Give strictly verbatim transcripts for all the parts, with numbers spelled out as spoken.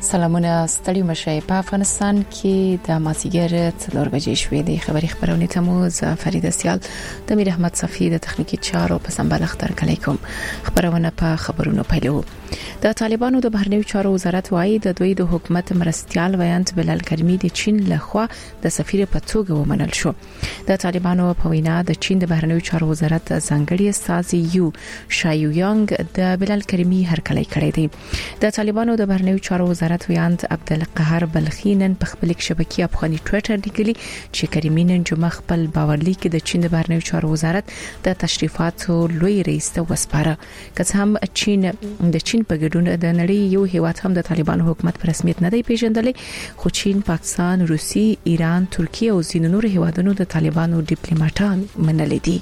سلامونه ستړي مشه په افغانستان کې د مازیګر څلور بجې شوې د خبري خبرونه ته مو ز فرید سیال د میر احمد صفی د تخنیکی چارو په سمبال اختر کلیکم خبرونه په خبرونو پیلو. د طالبانو د بهرنیو چارو وزارت وایي د دوی د حکومت مرستيال ویانت بلال کریمی د چین لخوا د سفیر په توګه ومنل شو. د طالبانو په وینا د چین د بهرنیو چارو وزارت ځانګړي استاذ یو شایویانګ د بلال کریمی هرکلی کړی دی. د طالبانو د بهرنیو چارو وزارت ویانت عبدالقهار بلخینن په خپل شبکې افغاني ټوئیټر لیکلي چې کریمی نن جمعه خپل باورلیک د چین د بهرنیو چارو وزارت د تشریفاتو لوی رئیس ته وسپاره. که هم چین د چین په ګډون د نړۍ یو هیواد هم د طالبانو حکومت په رسمیت نه دی پیژندلې، خو چین، پاکستان، روسي، ایران، ترکیه او ځینو نور هیوادونو د طالبانو ډیپلوماټان منلي دي.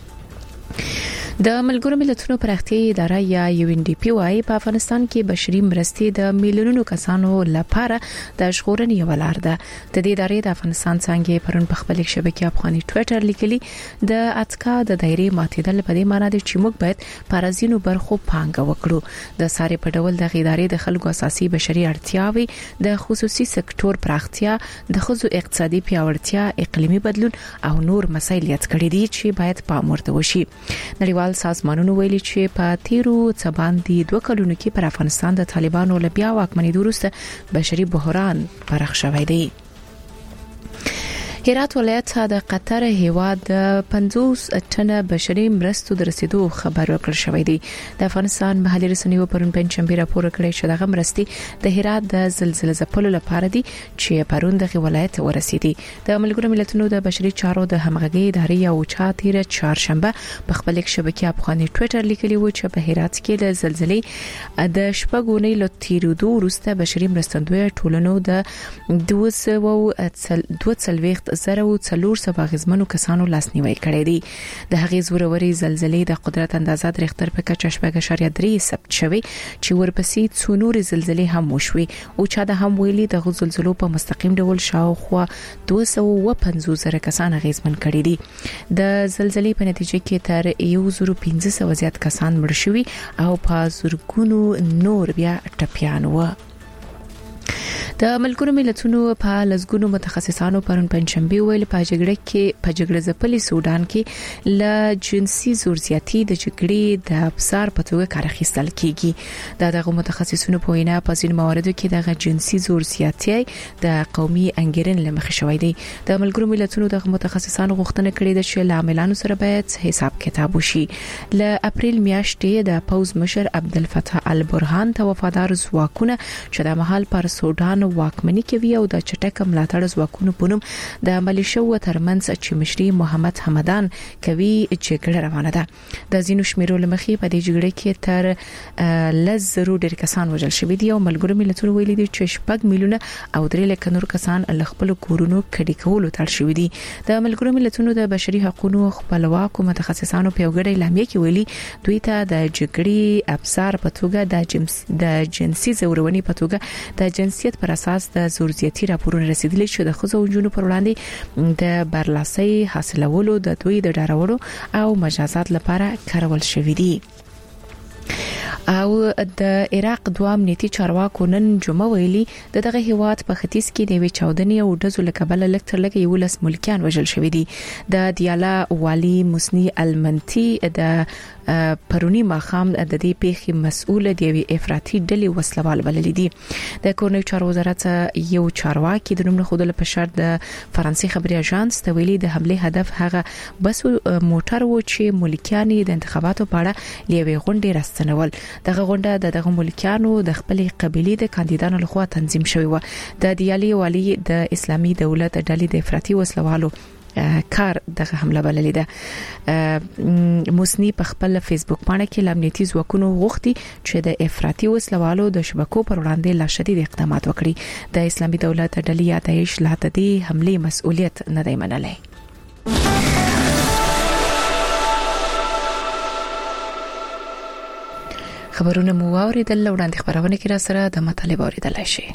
د ملګرو ملتونو پراختیايي اداره یا یو ان ډي پی وايي په افغانستان کې بشري مرستې د میلیونونو کسانو لپاره د ژغورنې یو لار ده. د دې ادارې د افغانستان څنګه پرون په خپل شبکې افغاني ټوئیټر لیکلي د اتکا د دایرې ماتیدل په دې معنی دی چې موږ باید پارازینو برخو پانګه وکړو. د ساري په ډول د ادارې د خلکو اساسي بشري اړتیاوې د خصوصي سکتور پراختیا، د خصوصي اقتصادي پیاوړتیا، اقلیمي بدلون او نور مسایل یاد کړي دي چې باید پام ورته وشي. نړیوال سازمانونو ویلي چې په تیرو څه باندې دوه کلونو کې پر افغانستان د طالبانو له بیا واکمنۍ وروسته بشري بحران پراخ شوی دی. هرات ولایت د قطر هیواد د پنځوس ټنه بشري مرستو د رسیدو خبر ورکړل شوی دی. د افغانستان محلي رسنیو پرون پنځشنبه راپور کړی چې دغه مرستې د هرات د زلزلې ځپلو لپاره دي چې پرون دغه ولایت ورسېدي. د ملګرو ملتونو د بشري چارو د همغږي ادارې او چاتیر چهارشنبه په خپل شبکې افغاني ټوئیټر لیکلي و چې په هرات کې د زلزلې د شپږونې له تیرودو وروسته بشري مرستندوی ټولنو د دوه سوه زره او څلور سوه غزمنو کسانو لاسنیوي کړی دی. د هغې زوروري زلزلې د قدرت اندازه د ریختر په کچه شپږ اعشاریه درې ثبت شوی چې ورپسې څو نور زلزلې هم وشوي او چا د هم ویلي د زلزلو په مستقیم ډول شاوخوا دوه سوه پنځوس زره کسان غزمن کړي دي. د زلزلې په نتیجه کې تر یو زره پنځه سوه زیات کسان مړ شوي او په زرګونو نور بیا ټپیان و. د ملګرو ملتونو په لزګونو متخصصانو پرون پنځشنبه ویل په جګړه کې په جګړه ځپلي سودان کې ل جنسي زورزياتي د جګړې د افسر په توګه کار اخیستل کیږي. د دغه متخصصینو په وینا په ځین مواردو کې دغه جنسي زورزياتي د قومي انګیرن لمخې شوې دي. د ملګرو ملتونو دغه متخصصانو غوښتنه کړې ده چې عاملانو سره باید حساب کتاب وشي. ل اپریل میاشتې د پوز مشر عبدالفتاح البرهان ته وفادار ځواکونه چې د محل پر سودان واکمنی کوي او د چټک ملاتړ ځواکونو په نوم د ملیشو ترمنځ چې مشري محمد حمدان کوي جګړه روانه ده. د زینو شمیرو لمخې په دې جګړه کې تر لزرو ډیر کسان وژل شوي دي او ملګرو ملتونو ویلي دي چې شپږ میلیونه او درې لک نور کسان له خپل کورونو کډی کولو تړل شوي دي. د ملګرو ملتونو د بشري حقوقو خپلواکو متخصصانو په وګړي اعلامیه کې ویلي دوی ته د جګړې افسر په توګه د جنس د جنسي زورونې په توګه د جنسیت پر اساس د زورزياتي راپورونه رسیدلي چې د خزو جنونو پر وړاندې د برلاسي حاصلولو د دوی د ډارولو او مجازات لپاره کارول شوې دي. او د عراق دوه امنیتي چارواکو نن جمعه ویلي د دغه هیواد په ختیځ کې د وی چاودنې او ډزو لکبل لکتر لګي یو لس ملکیان وژل شوې دي. د دیالا والی مسنی المنتی د پرونی ماخام د دې پیښې مسؤل دی وی افراطي ډلې وسلوال بلل دي. د کورنیو چارو وزارت یو چارواکي د نوم خودل په شرط د فرانسې خبري اژانس ته ویلي د حمله هدف هغه بس موټر و چې ملکیان د انتخاباتو په اړه لیوي غونډې راستنول. دغه غونډه د دغه ملکیانو د خپل قبيلې د کاندیدانو لخوا تنظیم شوې و. د دیالي والی د اسلامي دولت ډلې د افراطي وسلوالو کار دغه حمله بللې ده. مسنی په خپل فیسبوک باندې کې لامنیتي ځواکونو غوښتي چې د افراطي وسلوالو د شبکو پر وړاندې لا شدید اقدامات وکړي. د اسلامي دولت ډلې یا داعش لا تدې حمله مسؤلیت نه دی منلای. خبرونه مو اوریدل وړاندې خبرونه کې را سره د مطالب اوریدل شي.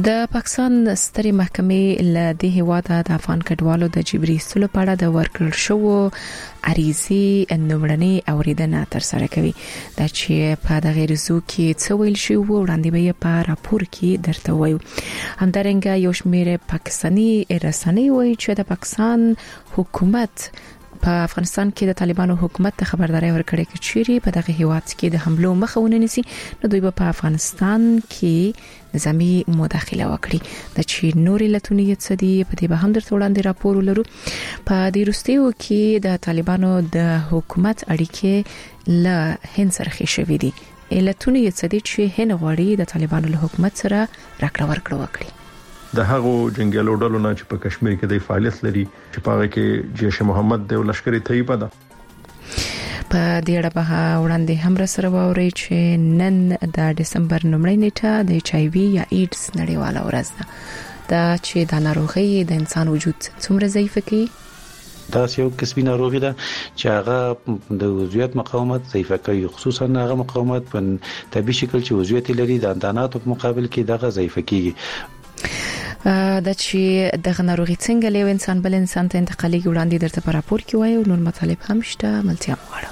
د پاکستان سترې محکمې له د هیواده د افغان کډوالو د جبري ایستلو په اړه د ورکړل شوو عریضې نومړنۍ اوریدنه تر سره کوي دا چې په دغه رزو کې څه ویل شي وړاندې به په راپور کې درته وایو. همدارنګه یو شمېر پاکستاني رسنۍ وایي چې د پاکستان حکومت په افغانستان کې د طالبانو حکومت ته خبرداري ورکړې چې چیرې په دغه هیواد کې د حملو مخه ونیسي نو دوی په افغانستان کې نظامی مداخله وکړي. د چې نورې لټونې څه دي په دې به هم درته وړاندې راپور ولرو. په دې وروستیو کې د طالبانو د حکومت اړیکې له هند سره ښې شوې دي. لټونې څه دي چې هند غواړي د طالبانو له حکومت سره راکړه ورکړه وکړي. د هغو جنگیالو ډلو نه چې په کشمیر کې د فعالیت لري چې په هغه کې جیش محمد د لشکري طیبه ده. په دې اړه به وړاندې هم را سره ووري چې نن د دسمبر نومړۍ نیټه د ایچ آی وی یا ایډز نړیواله ورځ ده. دا چې د ناروغي د انسان وجود څومره ضعیف کوي دا یو قسمي ناروغي ده چې هغه د وضعیت مقاومت ضعیف کوي خصوصا هغه مقاومت په طبي شکل چې وضعیت لري د انداناتو په مقابل کې دغه ضعیف کیږي. دا چې دغه ناروغي څنګه له انسان بل انسان ته انتقالي وړاندې درته په راپور کې وایو. نور مطالب هم شته ملتیا مغواړم.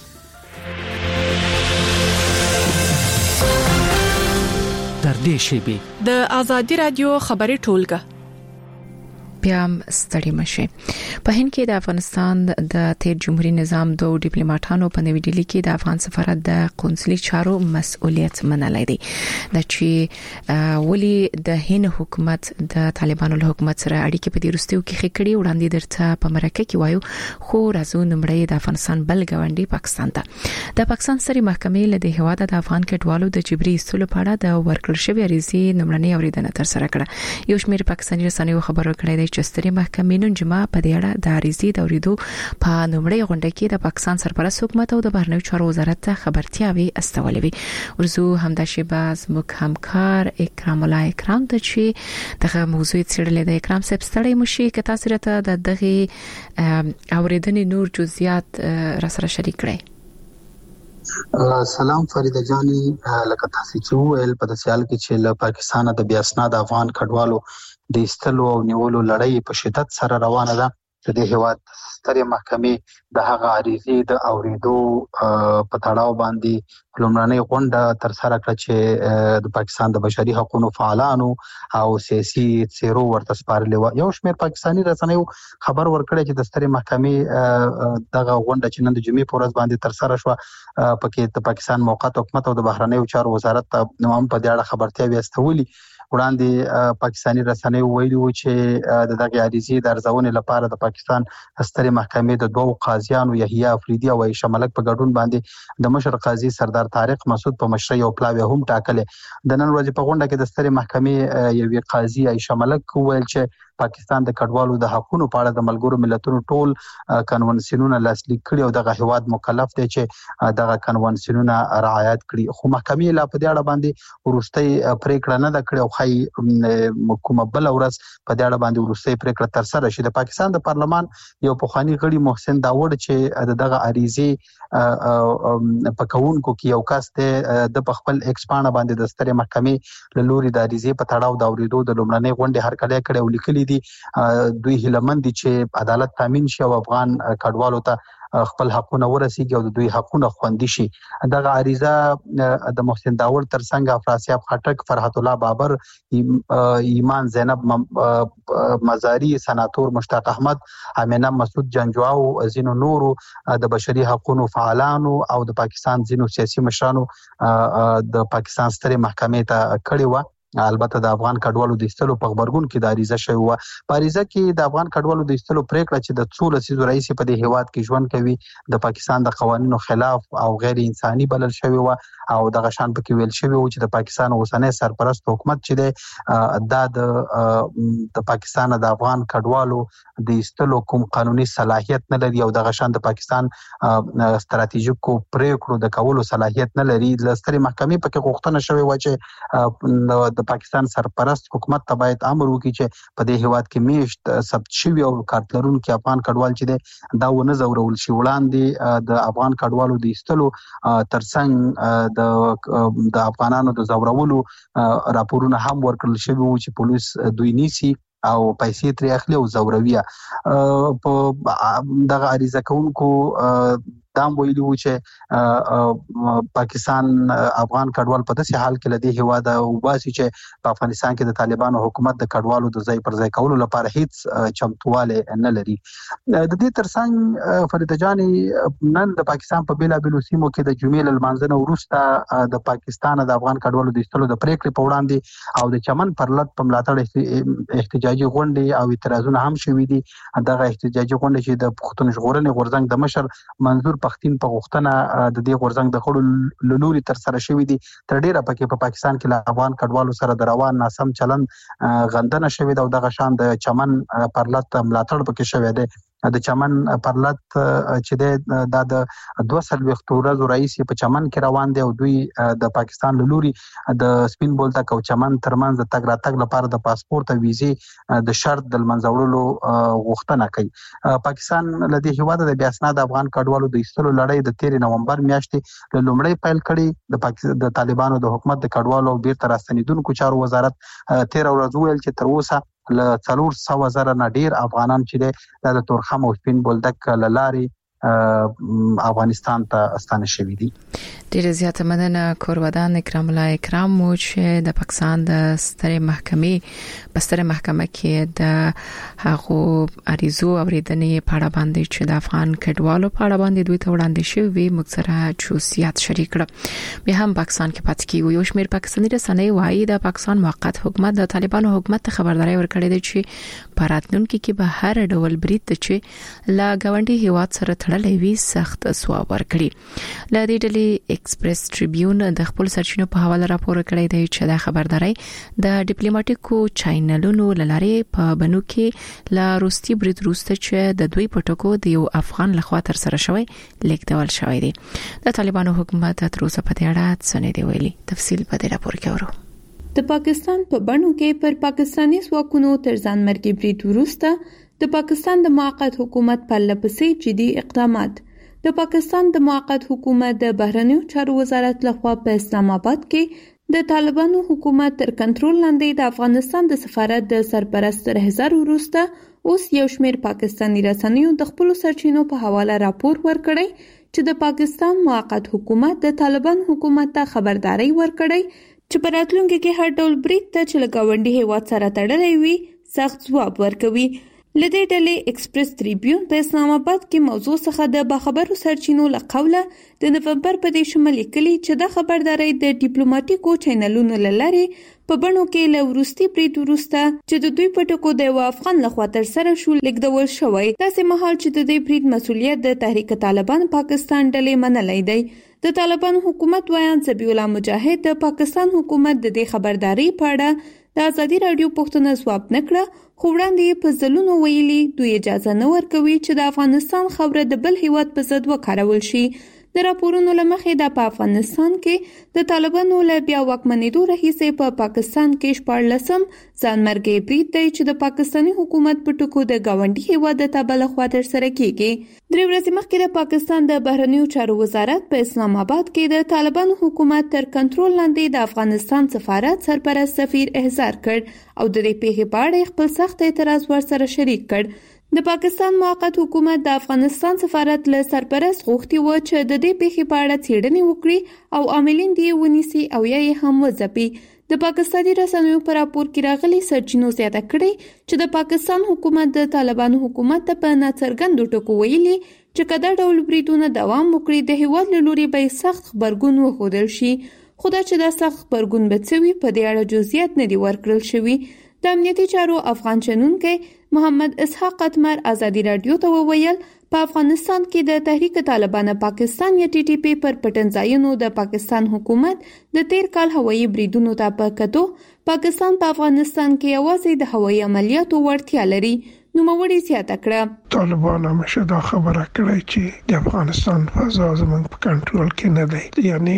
در دې شیبه د آزادی رادیو خبري ټولګه بیا ستړي مشه. په هند کې د افغانستان د تیر جمهوریت نظام دوه ډیپلوماټانو په نوې ډیلی کې د افغان سفارت د قونسلي چارو مسؤلیت منلای دی. د چې ولی د هند حکومت د طالبانو له حکومت سره اړیکې په دې وروستیو کې خکړې وړاندې درته په مرکه کې وایو. خو راځو نمړې د افغانستان بل ګاونډي پاکستان ته. د پاکستان سترې محکمې له د هیواده د افغان کډوالو د جبري ایستلو په اړه د ورکړل شوی عریضې نمړنۍ اوریدنه تر سره کړه. یو شمېر پاکستاني رسنیو خبرو کړی چې سترې محکمې نن جمعه په دې اړه د عریضې د اوریدو په نومړۍ غونډه کې د پاکستان سرپرست حکومت او د بهرنیو چارو وزارت ته خبرتیاوي استولې. ورزو همدا شیباز مک همکار اکرام الله اکرام ته چې دغه موضوع څېړلې د اکرام صاحب ستړی مشي که تاسو راته د دغه اوریدنې نور جزئیات را سره شریک کړئ. سلام فریده جانی، لکه تاسو چې ویل په داسیال کې چې له پاکستان د بیا اسناد افغان کډوالو د استلو او نیولو لړۍ په شدت سره روانه ده. د دې هیواد سترې محکمې د هغه عریضې د اوریدو په تړاو باندې لومړنۍ غونډه تر سره کړه چې د پاکستان د بشري حقوقو فعالانو او سیاسي څیرو ورته سپارلې و. یو شمېر پاکستاني رسنیو خبر ورکړی چې د سترې محکمې دغه غونډه چې نن د جمعې په ورځ باندې تر سره شو پکې د پاکستان موقت حکومت او د بهرنیو چارو وزارت ته هم په دې اړه خبرتیاوي استولې. وړاندې پاکستاني رسنیو ویلي و چې د دغه عریضې د ارزونې لپاره د پاکستان سترې محکمې د دوه قاضیانو یحیی افریدي او عایشه ملک په ګډون باندې د مشر قاضي سردار طارق مسعود په مشرۍ او پلاوی هم ټاکلې. د نن ورځې په غونډه کې د سترې محکمې یوې قاضي عایشه ملک ویل چې پاکستان د کډوالو د حقوقو په اړه د ملګرو ملتونو ټول کنونسیونونه لاسلیک کړي او دغه هواد مکلف دي چې دغه کنونسیونونه رعایت کړي. خو محکمې لا په دې اړه باندې ورستۍ پریکړه نه کړې او خای کومه بل ورځ په دې اړه باندې ورستۍ پریکړه تر سره شي. د پاکستان د پارلمان یو پخوانی غړي محسن داوود چې دغه عریضې په کاونکو کې یو کس د خپل ایکسپانه باندې د سترې محکمې له لوري د عریضې په تړاو د اوریدو د لومړنۍ غونډې هرکلی کړي او لیکلي دي دوی هیلمن دي چې عدالت تامین شي او افغان کډوالو ته خپل حقونه ورسیږي او د دوی حقونه خوندي شي. دغه عریضه د محسن داوود ترڅنګ افراسیاب خټک، فرحت الله بابر، ایمان زینب مزاری، سناتور مشتاق احمد، امینه مسعود جنجواو، زینو نورو د بشري حقوقو فعالانو او د پاکستان زینو سیاسي مشرانو د پاکستان سترې محکمې ته کړي و. البته د افغان کډوالو د ایستلو په خبرګون کې د عریضه شوی و. په عریضه کې د افغان کډوالو د ایستلو پریکړه چې د څو لسیزو رئیس په دې هیواد کې ژوند کوي د پاکستان د قوانینو خلاف او غیر انساني بلل شوی و او دغه شان پکې ویل شوی و چې د پاکستان اوسنۍ سرپرست حکومت چې دی دا د د پاکستان د افغان کډوالو د ایستلو کوم قانوني صلاحیت نه لري او دغه شان د پاکستان ستراتیژیکو پریکړو د کولو صلاحیت نه لري. د سترې محکمې پکې غوښتنه شوی و چې د پاکستان سرپرست حکومت ته باید امر وکړي چې په دې هیواد کې میشت ثبت شوی او کارتلرونکو افغان کډوال چې دا ونه زورول شي وړاندې د افغان کډوالو د ایستلو ترڅنګ د د افغانانو د زورولو راپورونه هم ورکړل شوی وو چې پولیس دوی نیسي او پیسې ترې اخلي او زورویه په دغه عریضه کوونکو دام ویلي وو چې پاکستان افغان کډوال په داسې حال کې لدی هوا د وباسي چې په افغانستان کې د طالبانو حکومت د کډوالو د ځای پر ځای کولو لپاره هیڅ چمتواله نه لري. د دې ترڅنګ فرید جان نن د پاکستان په بیلا بیلو سیمو کې د جمعې لمانځنه وروسته د پاکستان د افغان کډوالو د استلو د پریکړې په وړاندې او د چمن پر لټ په ملاتړ احتجاجي غونډې او اعتراضونه هم شوي دي. دغه احتجاجي غونډې چې د پښتون ژغورنې غورځنګ د مشر منظور پښتين په غوښتنه د دې غورځنګ د خړو لوري تر سره شوې دي. تر ډیره پکې په پاکستان کې له افغان کډوالو سره د روان ناسم چلن غندنه شوې ده او دغه شان د چمن پرلط ملاتړ پکې شوې ده. د چمن پرلط چې د د دوه سل وختو ورځو رئیس په چمن کې روان دي او دوی د پاکستان لوري د سپین بولتک او چمن ترمنځ د تګ راتګ لپاره د پاسپورت او ویزې د شرط د منځوړلو غوښتنه کوي. پاکستان لدی هیواد د بیا اسناد افغان کډوالو د ایستلو لړۍ د تیر نومبر میاشتې له لومړی پیل کړي. د پاکستان د طالبانو د حکومت د کډوالو او بیرته راستنیدونکو چارو وزارت تیر ورځ ویل چې تر اوسه له څلور سوه زره نه ډیر افغانان چې د تورخم او سپین بولدک لاري افغانستان ته ستانه شوي دي. ډیره زیاته مننه کورودان اکرام الله اکرام مو چې د پاکستان د سترې محکمې په سترې محکمه کې د هغو عریضو اوریدنې په اړه باندې چې د افغان کډوالو په اړه باندې دوی ته وړاندې شوی مکسره جزئیات شریک کړ. به هم پاکستان کې پاتې کیږي. یو شمېر پاکستاني رسنۍ وايي د پاکستان موقت حکومت د طالبانو حکومت ته خبرداري ورکړې ده چې په راتلونکي کې به هر ډول برید چې لا غونډي هیواد سره تړلې وي سخت ځواب ورکړي. ل دې ډلې ایکسپریس ټریبیون د خپل سرچینو په حواله راپور کړی دی چې دا خبرداري د ډیپلوماټیکو چینلونو لاره په بنو کې لا روسي برید روسته چې د دوی پټکو د یو افغان لخوا تر سره شوی لیکدول شوی دی. د طالبانو حکومت تر اوسه په دې اړه څه نه دی ویلي. تفصیل په دې راپور کې ورو. د پاکستان په بڼو کې پر پاکستاني ځواکونو تر ځان مرګي برید وروسته د پاکستان د موقت حکومت په لپسې جدي اقدامات. د پاکستان د موقت حکومت د بهرنیو چارو وزارت لخوا په اسلام آباد کې د طالبانو حکومت تر کنټرول لاندې د افغانستان د سفارت د سرپرست رهزر وروسته اوس یو شمېر پاکستاني رسنیو د خپل سرچینو په حواله راپور ورکړی چې د پاکستان موقت حکومت د طالبان حکومت ته خبرداري ورکړی چې په راتلونکي کې هر ډول برید ته چې له ګاونډي هیواد سره تړلی وي سخت ځواب ورکوي. لدې ډلې ایکسپریس ټریبیون په اسلام آباد کې موضوع څخه د باخبرو سرچینو له قوله د نومبر په دې شمول لیکلي چې د خبرداري د ډیپلوماټیکو چینلونو لاره په بڼو کې له وروستي برید وروسته چې د دوی پټکو د یو افغان لخوا تر سره شو لیکدول شوی. داسې مهال چې د دې برید مسؤلیت د تحریک طالبان پاکستان ډلې منلای دی. د طالبان حکومت ویان ذبیح الله مجاهد د پاکستان حکومت د دې خبرداري په اړه د ازادي رادیو پوښتنه ځواب نکړه، خو وړاندې په ځلونو ویلي دوی اجازه نه ورکوي چې د افغانستان خاوره د بل هیواد په ضد وکارول شي. د راپورونو لمخې د په افغانستان کې د طالبانو له بیا واکمنېدو راهیسې په پاکستان کې شپاړلسم ځانمرګي برید دی چې د پاکستاني حکومت په ټکو د ګاونډي هیواد ته بل خوا تر سره کیږي. درې ورځې مخکې د پاکستان د بهرنیو چارو وزارت په اسلام آباد کې د طالبانو حکومت تر کنټرول لاندې د افغانستان سفارت سرپرست سفیر احضار کړ او د دې پیښې په اړه خپل سخت اعتراض ورسره شریک کړ. د پاکستان موقت حکومت د افغانستان سفارت له سرپرست غوښتي و چې د دې پیښې په اړه څېړنې وکړي او عاملین دې ونیسي او یا یې هم وځپي. د پاکستاني رسنیو په راپور کې راغلي سرچینو زیاته کړي چې د پاکستان حکومت د طالبانو حکومت ته په ناڅرګندو ټکو ویلي چې که دا ډول بریدونه دوام وکړي د هیواد له لوري به سخت خبرګون وښودل شي. خو دا چې دا سخت خبرګون به څه وي په دې اړه جزئیات نه دي ورکړل شوي. د امنیتي چارو افغان شنونکی محمد اسحاق اتمر ازادي رادیو ته وویل په افغانستان کې د تحریک طالبان پاکستان یا ټي ټي پی پر پټنځایونو د پاکستان حکومت د تیر کال هوایي بریدونو ته په کتو پاکستان په افغانستان کې یوازې د هوایي عملیاتو وړتیا لري. نوموړي زیاته کړه طالبان همیشه دا خبره کړې چې د افغانستان فضا زموږ په کنټرول کې نه دی، یعنی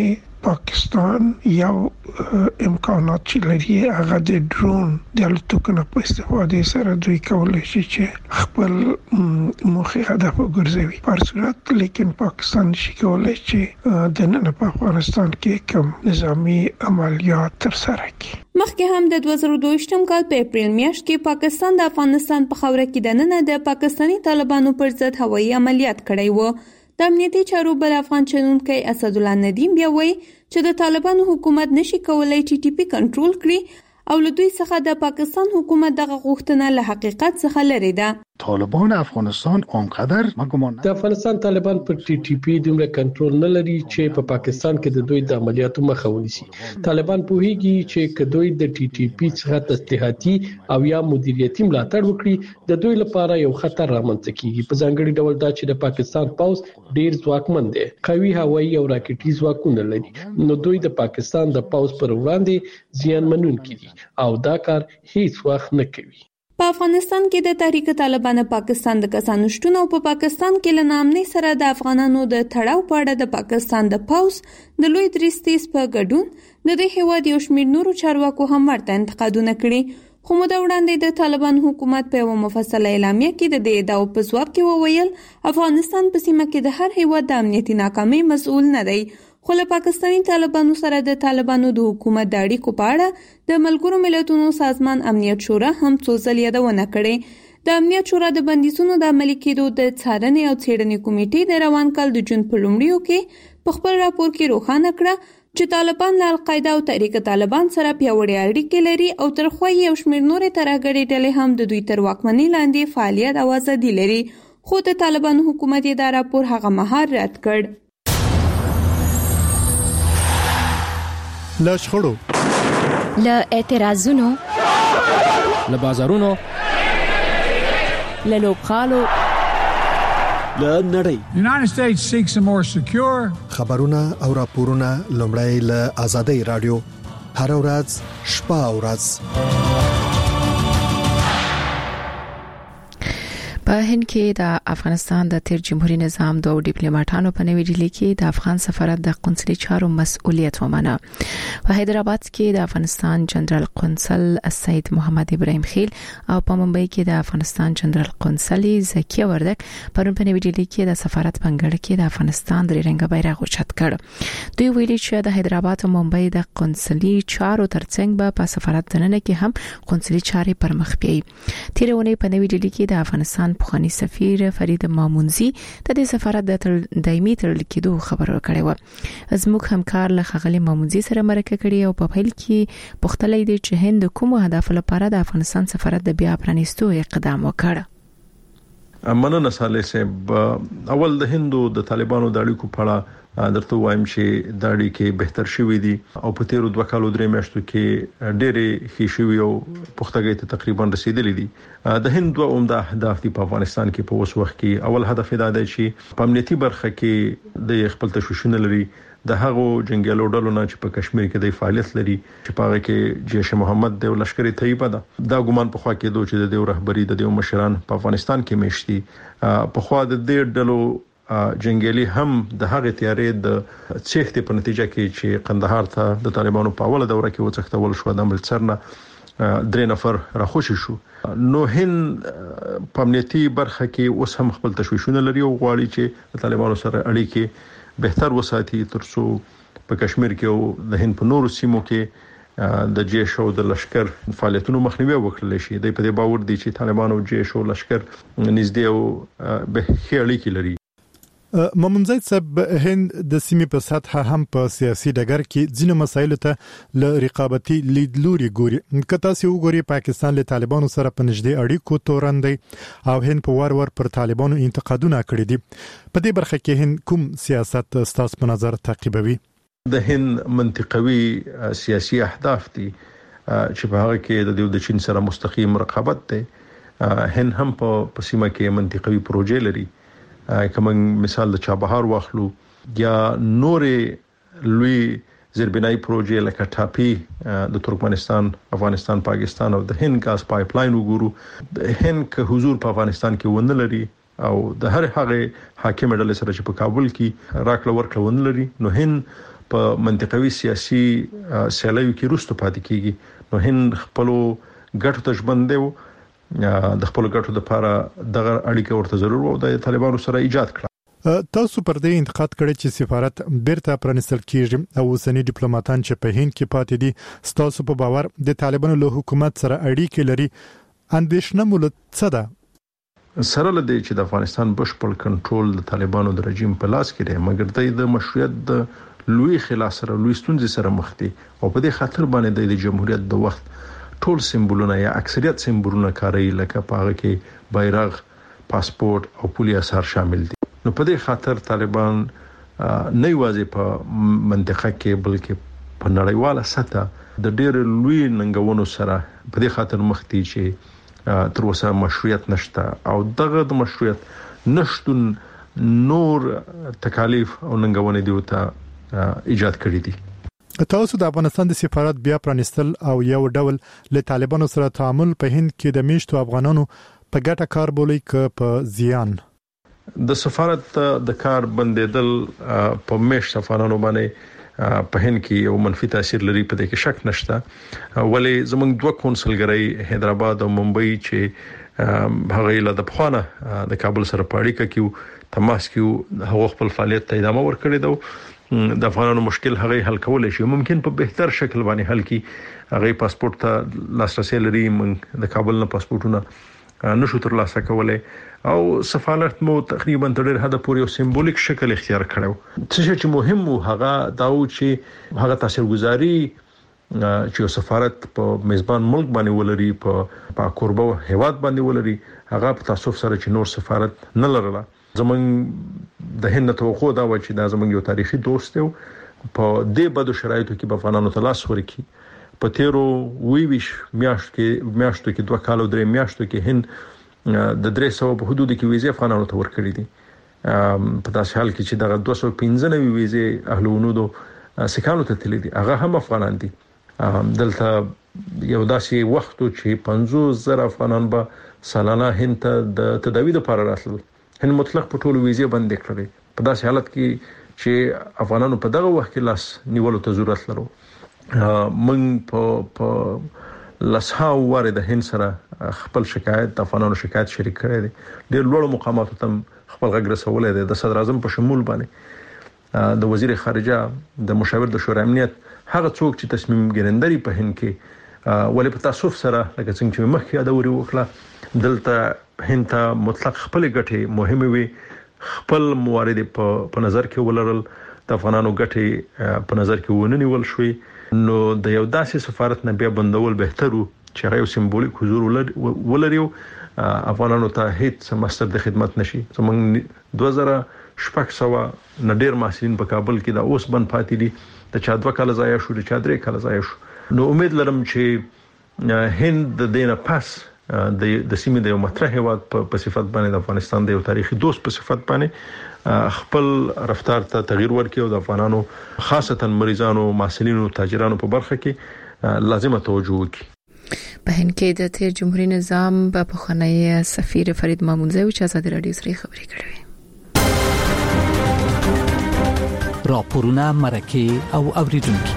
پاکستان یو امکانات چې لري هغه د ډرون د الوتکو په استفاده سره دوی کولای شي چې خپل موخه هدف وګرځوي په صورت لیکن پاکستان شي کولای شي د نن په افغانستان کې کوم نظامی عملیات ترسره کړي. مخکې هم د دوه زره دوه کال په اپریل میاشت کې پاکستان د افغانستان په خوره کې د نن د پاکستانی طالبانو پر ضد هوایي عملیات کړی و. د امنیتي چارو بل افغان چلونکي اسد الله ندیم بیا وایي چې د طالبانو حکومت نشي کولای ټي ټي پی کنټرول کړي او له دوی څخه د پاکستان حکومت دغه غوښتنه له حقیقت څخه لري ده. طالبان افغانستان اونقدر مګومان د افغانستان طالبان پر ټي ټي پی دومره کنټرول نه لري چې په پاکستان کې د دوی د عملیاتو مخه ونیسي. طالبان پوهیږي چې کدوې د ټي ټي پی څخه تسلیحاتي او یا مدیریتي ملاتړ وکړي د دوی لپاره یو خطر رامنځته کیږي. په ځانګړي ډول دا چې د پاکستان پوځ ډیر ځواکمن دی، قوي هوایي او راکټي ځواکونه لري، نو دوی د پاکستان د پوځ پر وړاندې زیان منونکي دي او دا کار هیڅ وخت نه کوي. په افغانستان کې د تحریک طالبان پاکستان د کسانو شتون او په پاکستان کې له نامنۍ سره د افغانانو د تړاو په اړه د پاکستان د پوز د لوی دریستیس په ګډون د دې هیواد یو شمېر نورو چارواکو هم ورته انتقادونه کړي. خو موده وړاندې د طالبان حکومت په یو مفصله اعلامیه کې د دې ادعاو په ځواب کې وویل افغانستان په سیمه کې د هر هیواد د امنیتي ناکامۍ مسؤل نه دی. خو له پاکستاني طالبانو سره د طالبانو د حکومت د اړیکو په اړه د ملګرو ملتونو سازمان امنیت شورا هم څو ځل یادونه کړې. د امنیت شورا د بندیزونو د عملي کېدو د څارنې او څېړنې کمیټې د روان کال د جون په لومړیو کې په خپل راپور کې روښانه کړه چې طالبان له القاعده او تحریک طالبان سره پیاوړې اړیکې لري او ترخوا یو شمېر نورې ترهګرې ډلې هم د دوی تر واکمنۍ لاندې فعالیت او ازادي لري. خو د طالبانو حکومت یې دا راپور هغه مهال رد کړ. له شخړو، له اعتراضونو، له بازارونو، له لوبغالو، له نړۍ. United States seeks a more secure. خبرونه او راپورونه لومړی له آزادۍ رادیو هر ورځ شپه او ورځ. په هند کې د افغانستان د تیر جمهوریت نظام دوه ډیپلوماټانو په نوې ډیلي کې د افغان سفارت د قونسلي چارو مسؤلیت ومنه. په حیدرآباد کې د افغانستان جنرال قونسل سید محمد ابراهیم خیل او په ممبئی کې د افغانستان جنرال قونسل زکیه وردک پرون په نوې ډیلي کې د سفارت پنګړ کې د افغانستان درې رنګه بیرغ اوچت کړ. دوی ویلي چې د حیدرآباد او ممبئی د قونسلي چارو ترڅنګ به په سفارت دننه کې هم قونسلي چارې پرمخ بیاي. تیرونه په نوې ډیلي کې د افغانستان پخوانی سفیر فرید مامونزی د دې سفارت د دایمي تړل کېدو خبر ورکړی و. زموږ همکار له خغلی مامونزی سره مرکه کړې او په پیل کې پختلې دي چې هند کوم هدف لپاره د افغانستان سفارت د بیا پرانیستو اقدام وکړ. مننه صالح صاحب. اول د هندو د طالبانو د اړیکو په اړه درته وایم چې د اړیکې بهتر شوې دي او په تیرو دوه کالو درې میاشتو کې ډېرې ښې شوې او پختګۍ ته تقریبا رسیدلې دي. د هند دوه عمده اهداف دي په افغانستان کې په اوس وخت کې. اول هدف دا دی چې په امنیتي برخه کې د خپل تشویشونه لري د هغو جنگیالو ډلو نه چې په کشمیر کې د فعالیت لري چې په هغه کې جیش محمد د لشکري طیبه ده. دا ګومان په خوا کې دوه چې د دې رهبری د دې مشران په افغانستان کې مشتي په خوا د دې ډلو جنگیالي هم د هغه تیارې د چېختې په نتیجه کې چې قندهار ته د طالبانو په اوله دوره کې وڅښتول شو د امرتسر نه درې نفر راخوشي شو. نو هند په امنیتي برخه کې اوس هم خپل تشویشونه لري او غواړي چې د طالبانو سره اړیکې بهتر وساتي ترڅو په کشمیر کې او د هند په نورو سیمو کې د جیش او د لشکر فعالیتونو مخنیوي وکړل شي. د په دې باور دي چې طالبانو جیش او لشکر نږدې او به خېړی لري. مامونزی صاحب، هند د سیمې په سطح هم په سیاسي ډګر کې ځینو مسایلو ته له رقابتي لیدلوري ګوري. که تاسو وګورئ پاکستان له طالبانو سره په نږدې اړیکو تورن دی او هند په وار وار پر طالبانو انتقادونه کړی دي. په دې برخه کې هند کوم سیاست ستاسو په نظر تعقیبوي؟ د هند منطقوي سیاسي اهداف دي چې په هغه کې د دوی د چین سره مستقیم رقابت دی. هند هم په سیمه کې منطقوي پروژې لري. کوم مثال د چابهار واخلو یا نورې لوی زیربنای پروژې لکه ټاپي د ترکمنستان، افغانستان، پاکستان او د هند ګاز پایپ لاین وګورو. د هند که حضور په افغانستان کې ونه لري او د هر هغه حاکم ډلې سره چې په کابل کې راکړه ورکړه ونه لري، نو هند په منطقوي سیاسي سیالیو کې رستو پاتې کیږي. نو هند خپل ګټو ته ژوند دی د خپل ګټو لپاره دغه اړیکه ورته ضرور و د طالبانو سره ایجاد کړه. تاسو پر دې انتقاد کړی چې سفارت بیرته پرانستل کیږي او اوسنی ډیپلوماټان چې په هند کې پاتې دي ستاسو په باور د طالبانو له حکومت سره اړیکې لري اندېښنه مول څه ده؟ سره لدی چې د افغانستان بشپړ کنټرول د طالبانو د رژیم په لاس کې دی، مګر د مشروعیت د لوی خلاف سره لوی ستونزې سره مخ دي او په دې خاطر باندې د جمهوریت د وخت ټول سمبولونه یا اکثریت سمبولونه کاروي، لکه پاغه کې بیرغ، پاسپورت او پولي اثار شامل دي. نو په دې خاطر طالبان نه یوازې په منطقه کې بلکې په نړیواله سطح د ډېر لوی ننګونو سره په دې خاطر مخ دي چې تر اوسه مشروعیت نشته او دغه د مشروعیت نشټون نور تکالیف او ننګونې دی ته ایجاد کړی دي. تاسو د افغانستان د سفارت بیا پرانستل او یو ډول له طالبانو سره تعامل په هند کې د میشتو افغانانو په ګټه کار بولي ک په زیان؟ د سفارت د کار بندیدل په میشت افغانانو باندې په هند کې یو منفي تاثیر لري، په دې کې شک نشته. ولی زموږ دوه کونسلګرۍ حیدرآباد او ممبئی چې هغه له د پخوانه د کابل سره په اړیکه کې تماس کې هغه خپل فعالیت ته ادامه ورکړي دو. د افغانانو مشکل هغه حل کول شي، ممکن په بهتر شکل باندې حل کی. هغه پاسپورت ته لاسرسي لري، د کابل نه پاسپورتونه نشو تر لاسه کولای او سفارت مو تقریبا تر ډېر حد پورې یو سمبولیک شکل اختیار کړو. څه چې مهم وو هغه دا و چې هغه تاثیرګذاري چې سفارت په میزبان ملک باندې ولري، په په قربو هیواد باندې ولري، هغه په تاسو سره چې نور سفارت نه لرله. زمونږ د هند توقع دا و چې دا زمونږ یو تاریخي دوست دی په دې بدو شرایطو کې په افغانانو تلاش ورکړي. په تیرو وی ویش میاشت کې میاشتو کې دوه کال او درې میاشتو کې هند د درې سو په حدود کې ویزه افغانانو ته ورکړي دي. په داسې حال کې چې دغه دوه سوه پنځه نوي ویزه اهل ونودو سکانو ته تللي دي، هغه هم افغانان دي. دلته یو داسې وخت چې پنځوس زره افغانان به سالانه هند ته د تداوی لپاره راتلل. هند مطلق په ټولو ویزه بندې کړې. په داسې حالت کې چې افغانانو په دغه وخت کې لاس نیولو ته ضرورت لرو. من په په لسهاو واره د هند سره خپل شکایت د افغانانو شکایت شریک کړی دی. ډېر لوړ مقاماتو ته خپل غږ رسولې دی، د صدر اعظم په شمول باندې د وزیر خارجه، د مشاور د شورا امنیت، هغه څوک چې تصمیم ګیرندري په هند کې ولې په تاسف سره لکه څنګه چې مخکې یادوري وکړه دلته هند ته مطلق خپل ګټې مهمه وي، خپل موارد په نظر کې ولرل، د افغانانو ګټې په نظر کې ونیول شوې. نو د یو داسې سفارت نه بیا بندول بهتر وو چې هغه یو سمبولیک حضور ولري افغانانو ته هیڅ مستر د خدمت نشي. زمونږ دوه زره شپږ سوه نه ډیر محصلین په کابل کې د اوس بند پاتې دي، د چا دوه کال ضایع شو، د چا درې کال ضایع شو. نو امید لرم چې هند د دینه پاس د د سیمې د یو مطرح هیواد په صفت باندې د افغانستان د یو تاریخي دوست په صفت باندې خپل رفتار ته تغییر ورکړي او د افغانانو خاصتا مریضانو، محصلینو، تاجرانو په برخه کې لازمه توجه وکړي. په هند کې د تیر جمهوریت نظام په پخوانی سفیر فرید مامونزی چې آزاد رادیو سره خبرې کړې. راپورونه مرکه او اوریدونکو.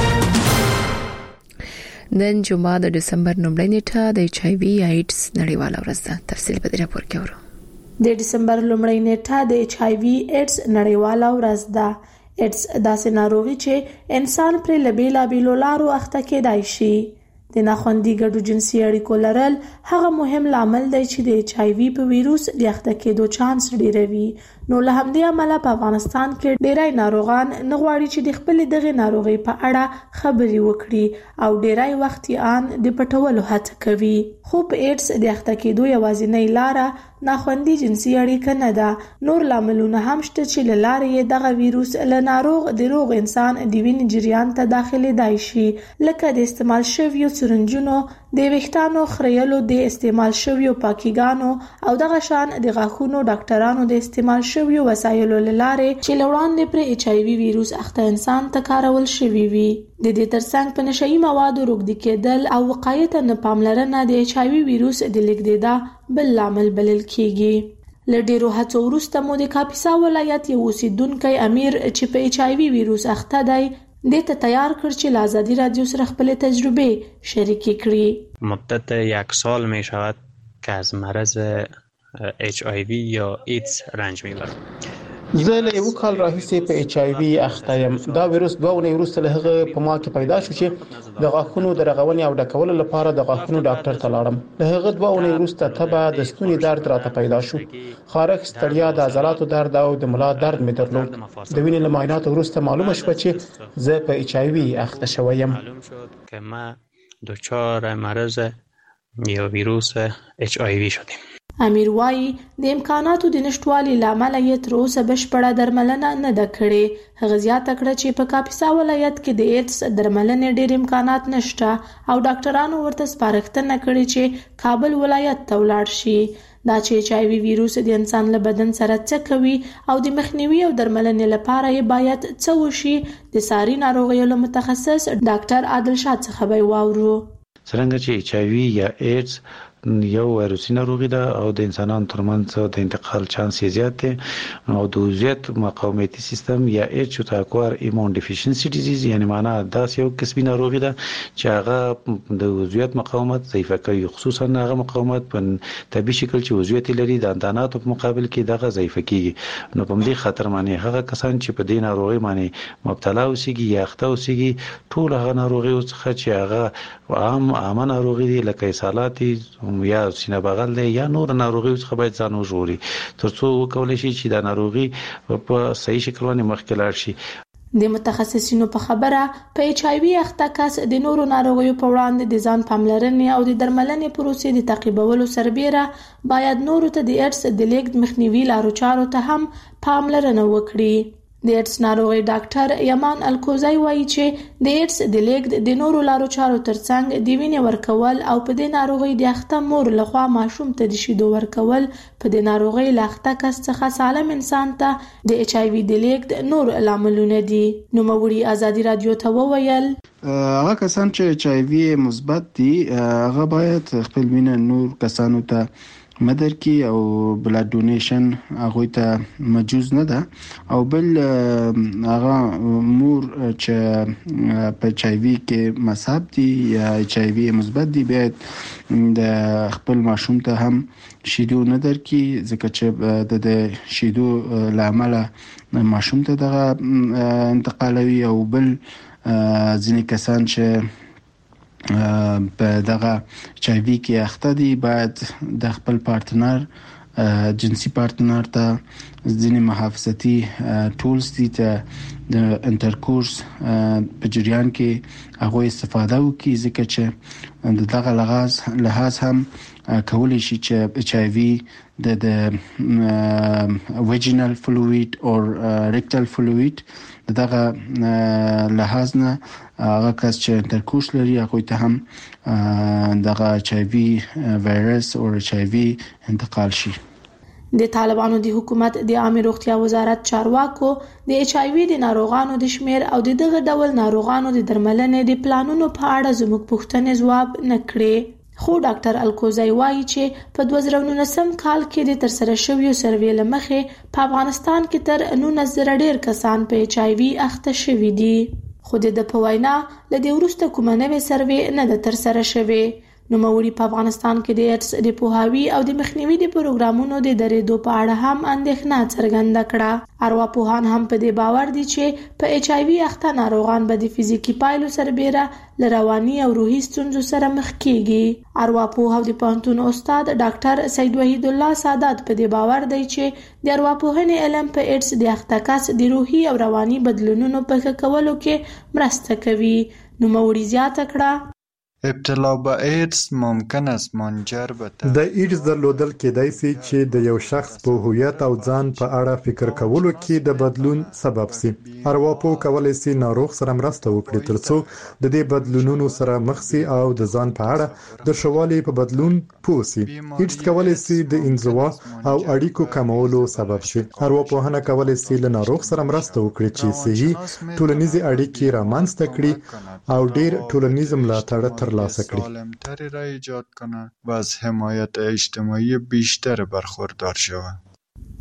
نن جمعه د دسمبر نومبر نیټه د ایچ آی وی ایډز نړیواله ورځ ده. تفصیل په دې راپور کې ورو. د دسمبر لومړۍ نیټه د ایچ آی وی ایډز نړیواله ورځ ده. ایډز داسې ناروغي چې انسان پر لبیلا بیلو لارو اخته کېدای شي. د ناخوندي ګډو جنسي اړیکو لرل هغه مهم لامل دی چې د ایچ آی وی په ویروس د اخته کېدو چانس ډیروي. نو له همدې امله په افغانستان کې ډیری ناروغان نه غواړي چې د خپل دغه ناروغي په اړه خبري وکړي او ډیری وخت یې ان د پټولو هڅه کوي. خو په ایډز د اخته کېدو یوازینۍ لاره ناخوندي جنسي اړیکه نه ده. نور لاملونه هم شته چې له لارې دغه ویروس له ناروغ د روغ انسان د وینې جریان ته داخليدای شي، لکه د استعمال شویو سرنجونو، د ویښتانو خریلو، د استعمال شویو پاکیګانو او دغه شان د غاښونو ډاکټرانو د استعمال شویو وسایلو لاره چې لوړاندې پر ایچ آی وی ویروس اخته انسان ته کارول شوی وي. د دې ترڅنګ په نشئی موادو روږدي کېدل او وقایې ته نه پاملرنه د ایچ آی وی ویروس د لیږدېدا بل لامل بلل کیږي. لډیرو هڅو وروسته مو د کاپیسا ولایت یو اوسیدونکی امیر چې په ایچ آی وی ویروس اخته دی د ته تیار کړ چې له آزادی رادیو سره خپل تجربه شریک کړي. مدت یک سال می شود که از مرض اچ آی وی یا ایدز رنج میبرم. زه له یو کال راهیسې په ایچ آی وی اخته یم. دا ویروس دوه اونۍ وروسته له هغه په ما کې پیدا شو چې د غاښونو د رغونې او ډکولو لپاره د غاښونو ډاکټر ته لاړم. له هغه دوه اونۍ وروسته تبه د ستوني درد راته پیدا شو. خارښ، ستړیا، د عضلاتو درد او د ملا درد مې درلود. د وینې له معایناتو وروسته معلومه شوه چې زه په ایچ آی وی اخته شوی یم. معلوم شد که ما دچار مرض یا ویروس اچ آی وی شدیم. امیر وایي د امکاناتو د نشټوالي لامل یې تر اوسه بشپړه درملنه نه ده کړې. هغه زیاته کړه چې په کاپیسا ولایت کې د ایډز درملنې ډېر امکانات نشته او ډاکټرانو ورته سپارښتنه کړې چې کابل ولایت ته ولاړ شي. دا چې ایچ آی وی ویروس د انسان له بدن سره څه کوي او د مخنیوي او درملنې لپاره یې باید څه وشي، د ساري ناروغیو له متخصص ډاکټر عادل شاه څخه به واورو. څنګه چې ایچ آی وی یا ایډز یو وایروسي ناروغي ده او د انسانانو ترمنځ د انتقال چانس یې زیات دی او د عضویت مقاومتي سیستم یا ایچ او تاکوار ایمون ډیفیشنسي ډیزیز یعنی معنا داسې یو قسمي ناروغي ده چې هغه د عضویت مقاومت ضعیفه کوي، خصوصا هغه مقاومت په طبي شکل چې عضویت لري د انداناتو په مقابل کې دغه ضعیفه کیږي. نو په دې خطر معنی هغه کسان چې په دې ناروغي معنی مبتلا اوسېږي یا اخته اوسېږي ټول هغه ناروغي څخه چې هغه عام عامه ناروغي دي لکه اسهالات یا سینه بغل دی یا نور ناروغي څخه باید ځان وژغوري ترڅو وکولای شي چې دا ناروغي په صحیح شکل باندې مخکې لاړ شي. د متخصصینو په خبره په ایچ آی وی اخته کس د نورو ناروغیو په وړاندې د ځان پاملرنې او د درملنې پروسې د تعقیبولو سربېره باید نورو ته د ایډز د لیږد مخنیوي لارو چارو ته هم پاملرنه وکړي. د ایډز ناروغي ډاکټر یمان الکوزای وایي چې د ایډز د لیږد د نورو لارو چارو ترڅنګ د وینې ورکول او په دې ناروغي د اخته مور لخوا ماشوم ته د شیدو ورکول په دې ناروغي له اخته کس څخه سالم انسان ته د ایچ آی وی د لیږد نور لاملونه دي. نوموړي آزادی رادیو ته وویل هغه کسان چې ایچ آی وی مثبت دي هغه باید خپل وینه نور کسانو ته مدر کی او بلاد ډونیشن هغه ته مجوز نه ده او بل هغه مور چې په ایچ آی وی کې مصاب دي یا ایچ آی وی مثبت دي باید د خپل ماشوم ته هم شیدو نه درکې ځکه چې د شیدو لامل ماشوم ته دغه انتقالوي او بل ځینې کسان چې په دغه ایچ آی وی کې اخته دي باید د خپل پارتنر جنسي پارتنر ته ځینې محافظتي ټولز دي ته د انټرکورس په جریان کې هغه استفاده وکړي ځکه چې د دغه لغاز لحاظ هم کولی شي چې ایچ آی وی د د ویجینل فلوید او ریکټل فلوید دغه لحاظ نه هغه کس چې انټرکورس لري هغه ته هم دغه ایچ آی وی وایرس او ایچ آی وی انتقال شي. د طالبانو د حکومت د عامه روغتیا وزارت چارواکو د ایچ آی وی د ناروغانو د شمیر او د دغه ډول ناروغانو د درملنې د پلانونو په اړه زموږ پوښتنې ځواب نه کړې. خو ډاکټر الکوزای وایي چې په دوه زره نولسم کال کې د ترسره شویو سروې له مخې په افغانستان کې تر نولس زره ډیر کسان په ایچ آی وی اخته شوي دي. خو د په وینا له دې وروسته کومه نوې سروې نه ده ترسره شوې. نوموړي په افغانستان کې د ایډز د پوهاوي او د مخنیوي د پروګرامونو د درېدو په اړه هم اندېښنه څرګنده کړه. ارواپوهان هم په دې باور دي چې په ایچ آی وی اخته ناروغان به د فزیکي پایلو سربېره له رواني او روحي ستونزو سره مخ کیږي. ارواپوه او د پوهنتون استاد ډاکټر سید وحید الله سادات په دې باور دی چې د ارواپوهنې علم په ایډز د اخته کس د روحي او رواني بدلونونو په ښه کولو کې مرسته کوي. نوموړي زیاته کړه ابتلا به ایډز ممکن است منجر به د ایډز درلودل کېدای شي چې د یو شخص په هویت او ځان په اړه فکر کولو کې د بدلون سبب شي. ارواپوه کولی شي ناروغ سره مرسته وکړي ترڅو د دې بدلونونو سره مخ شي او د ځان په اړه د شوالي په بدلون پوه شي. ایډز کولی شي د انزوا او اړیکو کمولو سبب شي. ارواپوهنه کولی شي له ناروغ سره مرسته وکړي چې صحي ټولنیزې اړیکې رامنځته کړي او ډیر ټولنیز ملاتړ تر سالمتری را ایجاد کنند و از حمایت اجتماعی بیشتر برخوردار شوند.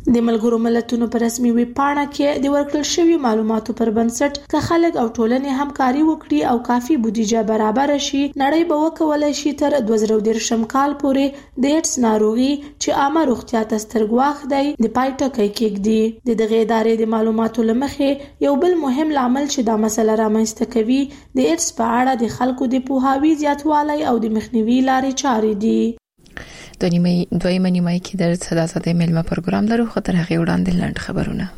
د ملګرو ملتونو په رسمي ویب پاڼه کې د ورکړل شوی معلوماتو پر بنسټ که خلک او ټولنې همکاري وکړي او کافي بودیجه برابر شي، نړۍ به وکولای شي تر دوه زره دېرشم کال پورې د ایډز ناروغي چې عامه روغتیا ته سترګواښ دی د پای ټکی کېږدي. د دغه ادارې د معلوماتو له مخې یو بل مهم لامل چې دا مسله رامنځته کوي د ایډز په اړه د خلکو د پوهاوي زیاتوالی او د مخنیوي لارې چارې دي. دویمه نیمه کې د صداسته ملما پروګرام لرو، خو تر هغه وړاندې لاند خبرونه.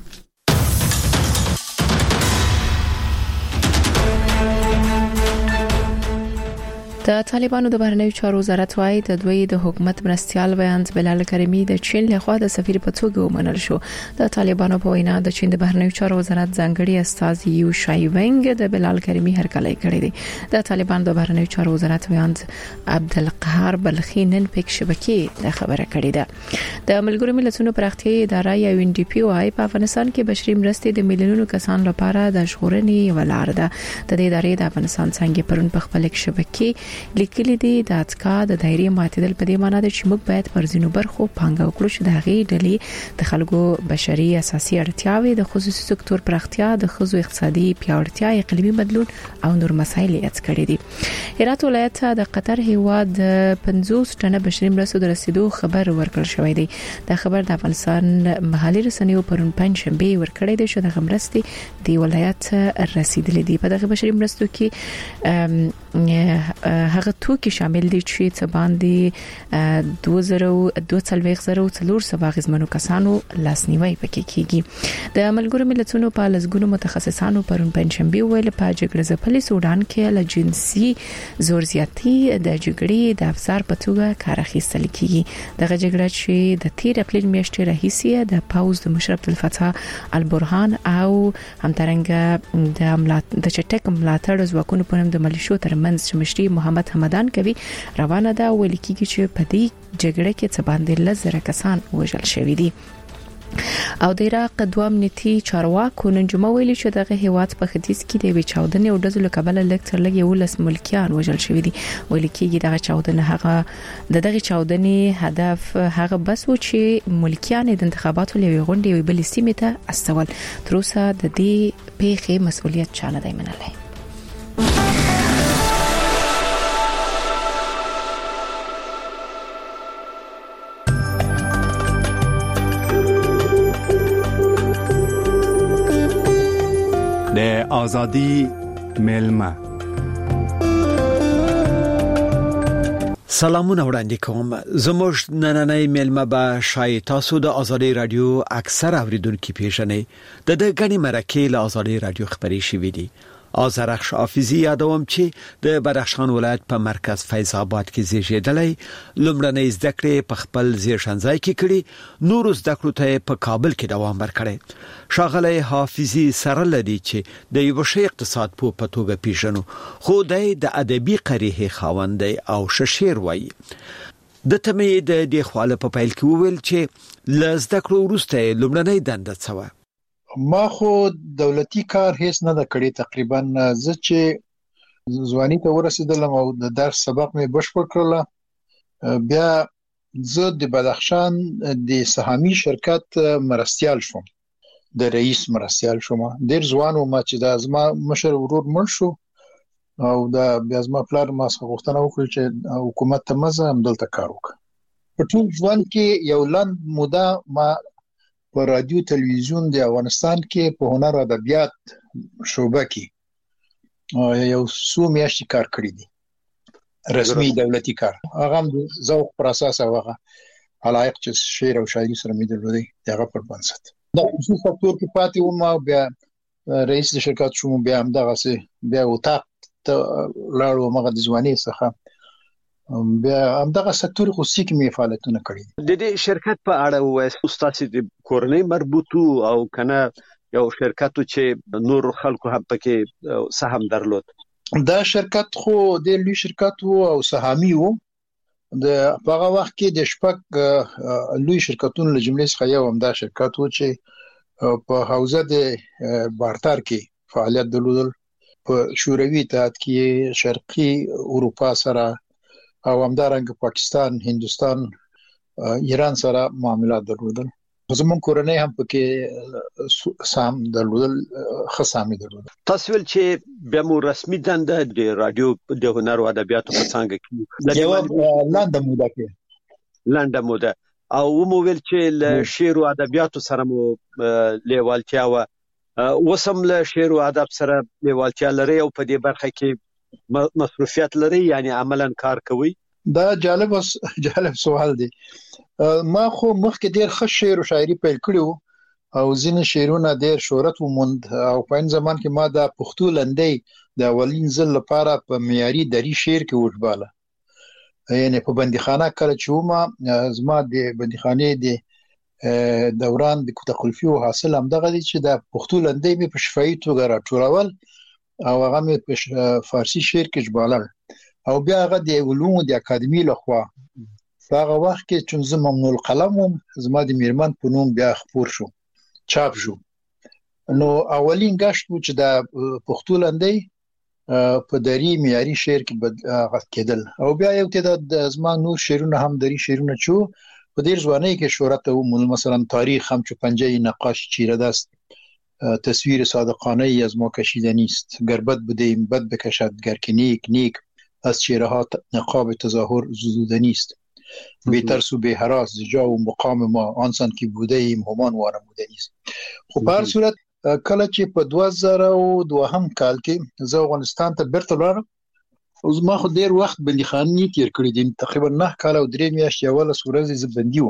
د طالبانو د بهرنیو چارو وزارت وايي د دوی د حکومت مرستيال ویانز بلال کریمی د چین لخوا د سفیر په توګه ومنل شو. د طالبانو په وینا د چین د بهرنیو چارو وزارت ځانګړي استاذ یو شای ونګ د بلال کریمی هرکلی کړی دی. د طالبانو د بهرنیو چارو وزارت ویانز عبدالقهار بلخی نن پک شبکې د خبره کړې ده. د ملګرو ملتونو پراختیايي اداره یا ان ډي پی وايي په افغانستان کې بشري مرستې د میلیونونو کسانو لپاره د ژغورنې ولار ده. د دې ادارې د افغانستان څنګه پرون په خپل شبکې لیکلي دي د اتکا د دایرې ماتیدل په دې معنی ده چې موږ باید پر ځینو برخو پانګه وکړو چې د هغې ډلې د خلکو بشري اساسي اړتیاوې د خصوصي سکتور پراختیا، د ښځو اقتصادي پیاوړتیا، اقلیمي بدلون او نور مسایل یاد کړي دي. هرات ولایت د قطر هیواد پنځوس ټنه بشري مرستو د رسیدو خبر ورکړل شوی دی. دا خبر د افغانستان محلي رسنیو پرون پنځشنبه ورکړی دی چې د مرستې د ولایت رسیدلې دي. په دغه بشري مرستو کې هغه توکي شامل دي چې څه باندې دوه زره دوه څلوېښت زره څلور سوه غزمنو کسانو لاسنیوي پکې کیږي. د ملګرو ملتونو په لزګونو متخصصانو پرون پنځشنبه ویل په جګړه ځپلي سودان کې له جنسي زور زیاتی د جګړې د افزار په توګه کار اخیستل کیږي. دغه جګړه چې د تیر اپریل میاشتې راهیسې د پاوز د مشرف عبدالفتاح البرهان او همدارنګه د ملات د چټک ملاتړ ځواکونو په نوم د ملیشو ترمنځ مشري محمد حمدان کوي روانه ده. ویل کېږي چې په دې جګړه کې څه باندې لزر کسان وژل شوي دي. او د عراق دوه امنیتي چارواکو نن جمعه ویلي چې دغه هیواد په ختیځ کې د وی چاودنې او ډزو لکبل لکتر لګي ولس ملکیان وژل شوی دي. ویل کېږي دغه چاودنه هغه د دغه چاودنې هدف هغه بس و چې ملکیان د انتخاباتو لوي غونډې وی بل سیمه ته استول. تر اوسه د دې پیښې مسؤلیت چا نه دی منلی. د ازادي ملما سلامونه وړاندې کوم. زموږ نننۍ ملما به شای تاسو د ازادي رادیو اکثر اوریدونکو پیژنې. د د غنی مرکه له ازادي رادیو خبري شوې دي. آذرخش حافظی یادوم چې د بدخشان ولایت په مرکز فیض آباد کې زیږیدلی، لومړنۍ زده کړې په خپل زیرشنځای کې کړې، نور زده کړو ته په کابل کې دوام ورکړی. ښاغلی حافظی سره لري چې د یو شی اقتصاد په پتوګه پیژنو، خو د ادبي قریه خاوند او ششیر وایي. د تمې د دې خواله په پیل کې وویل چې لزده کړو وروسته لومړنۍ دنده څه و. ما خو دولتي کار هیڅ نه د کړی. تقریبا زه چې ځواني ته ورسېدلم او د درس سبق مې بشپړ کړل، بیا زه د بدخشان د سهامي شرکت مرستيال شوم، د رئیس مرستيال شوم. ډیر ځوان وم چې د ازما مشر ورور مړ شو او د بیا ازما پلار ما څخه غوښتنه وکړه چې حکومت ته مزه هم دلته کار وکړم. په ټول ځوان کې یو لند موده ما په رادیو تلویزیون د افغانستان کې په هنر او ادبیات شوبه کې یو څو میاشتې کار کړی دی، رسمي دولتي کار. هغه هم د ذوق پر اساس هغه علایق چې شعر او شاعري سره مې درلودي هغه پر بنسټ د خصوصي سکتور کې پاتې وم او بیا رئیس د شرکت شوم. بیا هم دغه سي بیا وتا لاړو مغه د ځواني څخه بیا هم دغه سکتور خصوصي کې مې فعالیتونه کړی. د دې شرکت په اړه وایي استاد د کورنۍ مربوطو او کنه یو شرکت چې نور خلکو هم پکې سهم درلود. دا شرکت خو د لوی شرکت وو او سهامي وو. د هغه وخت کې د شپږ لوی شرکتونو له جملې څخه یو هم دا شرکت وو چې په حوزه د بارتر کې فعالیت درلود. په شوروي اتحاد کې شرقي اروپا سره او همدارنګه پاکستان، هندستان، ایران سره معاملات درلودل. زمون کورنۍ هم پکې سام درلودل خصامي درلودل. تاسو ول چې بیا مو رسمي دنده د رادیو د هنر او ادبیاتو په څنګه کې یو لاندې موده کې لاندې موده او مو ویل چې ل شعر او ادبیاتو سره مو لیوالتیا و وسم له شعر او ادب سره لیوالتیا لري او په دې برخه کې مصروفیت لري یعنی عملاً کار کوي. دا جالب جالب سوال دی. ما خو مخکې ډیر ښه شعر او شاعري پیل کړو او ځینې شعرونه ډیر شهرت وموند او په ان زمان کې ما د پښتو لنډۍ د اولین ځل لپاره په معیاري دري شعر کې وټباله یعنی په بندیخانه کله چې ما زما د بندیخانه د دوران د کوټه خلفي او حاصل هم دغه دي چې د پښتو لنډۍ په شفاهي توګه راټولول او هغه مې په فارسی شعر کې ژباړل او بیا هغه د علومو د اکاډمي لخوا هغه وخت کې چې زه ممنوع القلم وم زما د میرمن په نوم بیا خپور شو چاپ شو. نو اولین غشت و چې د پښتو لنډۍ په دری معیاري شعر کې بد کېدل او بیا یو تعداد زما نور شعرونه هم دری شعرونه چې په ډیر ځوانۍ کې شهرت وو مثلا تاریخ هم چې پنجه نقاش چیره دست تصویر صادقانه از ما کشیده نیست گربت بدیم بد بکشد گر که نیک نیک از چهره ها نقاب تظاهر زدوده نیست بی ترس و بی هراس جا و مقام ما آنسان که بوده ایم همان وانموده نیست. خب په هر صورت کله چې په دوه زره او دوهم کال کې زه افغانستان ته بیرته لاړم او زما خو ډیر وخت بندیخانې تیر کړی دي تقریبا نه کال او درې میاشتې اوله ورځې زه بندي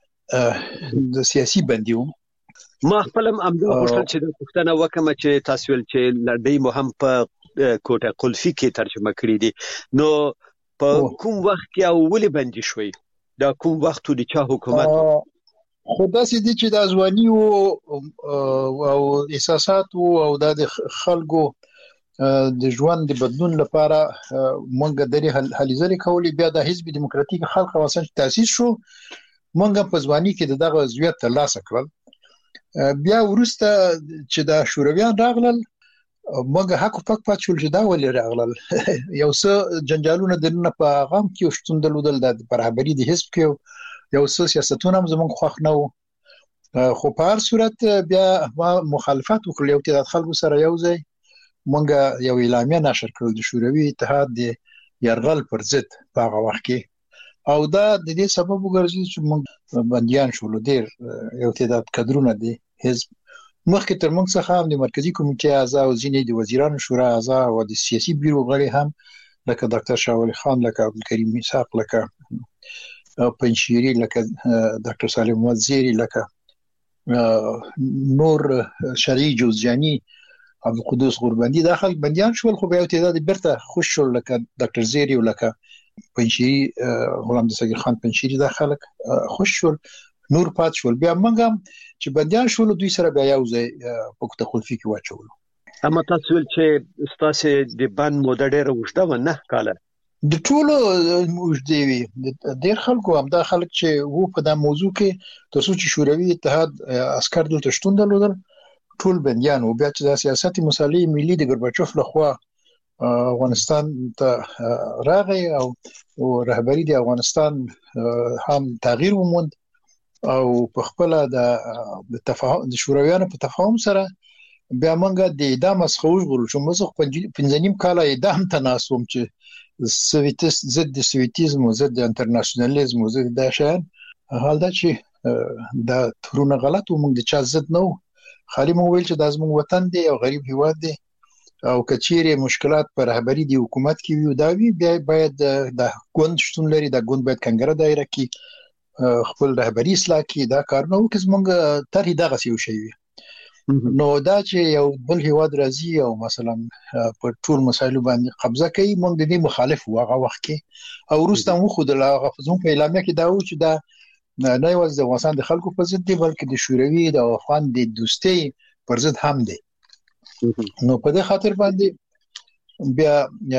وم د سیاسي بندي وم. ما خپل هم امده غوښتل چې د پښتنه وکم چې تاسو ول چې لړۍ مهم په کوټه قلفي کې ترجمه کړی دي نو په کوم وخت کې او ولې بندي شوي دا کوم وخت د چا حکومت خو داسې دي چې د ځواني او او احساسات او د خلکو د ژوند د بدلون لپاره مونږ د هلې ځلې کولې بیا د حزب دیموکراتیک خلق اوسن تاسیس شو مونږ په ځواني کې دغه عضویت ترلاسه کړل بیا ورسته چې د شورویان راغلل مګه حق پک پات شول چې دا ولې راغلل یو څه جنجالونه دنه په غم کې شتون دلودل د برابرۍ د حزب کې یو څه سیاستونه هم زموږ خوښ نه وو خو په هر صورت بیا ما مخالفت وکړ یو تعداد خلکو سره یو ځای مونږ یو اعلامیه نشر کړل د شوروي اتحاد د يرغل پر ضد په هغه وخت کې او دا د دې سبب وګرځي چې مونږ بنديان شول ډیر یو تعداد کډرونه دي حزب مخکې تر موږ څخه هم د مرکزی کمیټې اعضا او ځینې د وزیرانو شورا اعضا او د سیاسي بیرو غړي هم لکه ډاکټر شاول خان لکه عبدالکریم میثاق لکه پنشيري لکه ډاکټر سالم وزيري لکه نور شرعي جوزجاني عبدالقدوس غربندي داخل بنديان شول خو به یو تعداد برته خوش شول لکه ډاکټر زيري او لکه پنشيري غلام دستگیر خان پنشيري داخل خوش شول نور پات شول بیا موږ چې بنديان شول دوی سره بیا یو ځای په کوټه خلفي کې واچول. اما تاسو ول چې ستاسو د بند موده ډیره وشته و نه کاله د ټولو وجدي وي ډیر خلکو هم دا خلک چې وو په دا موضوع کې تاسو چې شوروي اتحاد عسكر دلته شتون درلودل ټول بنديان او بیا چې د سیاستي مصالحې ملي د ګورباچوف لخوا افغانستان ته راغی او رهبری د افغانستان هم تغییر وموند او په خپل د تفاهم د شورویانو په تفاهم سره بیا موږ د اعدام مسخوش غوړو چې موږ پنځنیم کال اعدام ته ناسوم چې سویتس ضد سویتیزم او ضد انټرنیشنالیزم او ضد داشان حال دا چې دا ترونه غلط و موږ د چا ضد نه خالي مو ویل چې د زموږ وطن دی او غریب هیواد دی او کچېره مشکلات پر رهبری دی حکومت کې وي دا وی بیا باید د ګوند شتون لري د ګوند باید کنګره دایره کې خپل رهبری اصلاح کې دا کار نه وکړ موږ تر دغه یو شی وي نو دا چې یو بل هیواد راځي او مثلا په ټول مسایلو باندې قبضه کوي موږ د دې مخالف وغه وخت کې او روسته مو خود لا غفزون په اعلامیه کې دا و چې دا نه یوازې د افغانستان د خلکو په ضد دی بلکې د شوروي د افغان د دوستۍ پر ضد هم دی نو په دې خاطر باندې بیا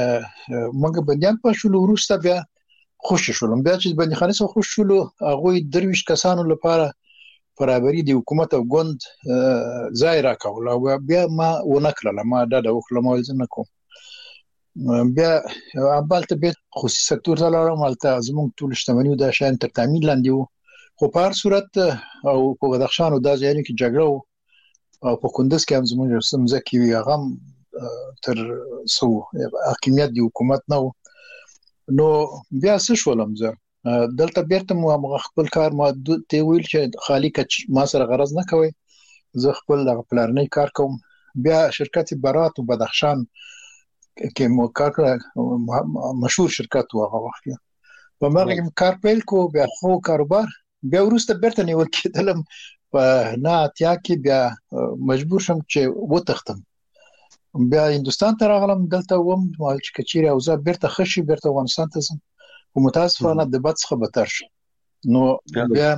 موږ بنديان په شول روسته بیا خوش شولم بیا چې بندیخانه څخه خوش شول هغه درویش کسانو لپاره برابرۍ د حکومت او ګوند ځای راکول او بیا ما ونکړل ما دا د وکړم ولزم کوم بیا امبالته به خصوصي سکتور ته لاړم مالته زموږ ټول شتمنیو د شان تر تامین لاندې وو خو په هر صورت او په بدخشان او د ځایونو کې جګړه او په کندز کې هم زموږ سمزه کې وی هغه تر سو حکومت دی حکومت نو نو بیا څه شولم زه دلته بیرته مو خپل کار ما ته ویل چې خالی کچ ما سره غرض نه کوي زه خپل د پلانې کار کوم بیا شرکت برات او بدخشان کې مو کار مشهور شرکت و هغه وخت په مرګ کار پیل کو بیا خو کاروبار بیا ورسته بیرته نیول کېدلم په نه اتیا کې بیا مجبور شم چې وتختم بیا هندستان ته راغلم دلته وم مال چې کچيري او زه بیرته خشي بیرته افغانستان ته ځم او متاسفانه د بد څخه بدتر شو نو بیا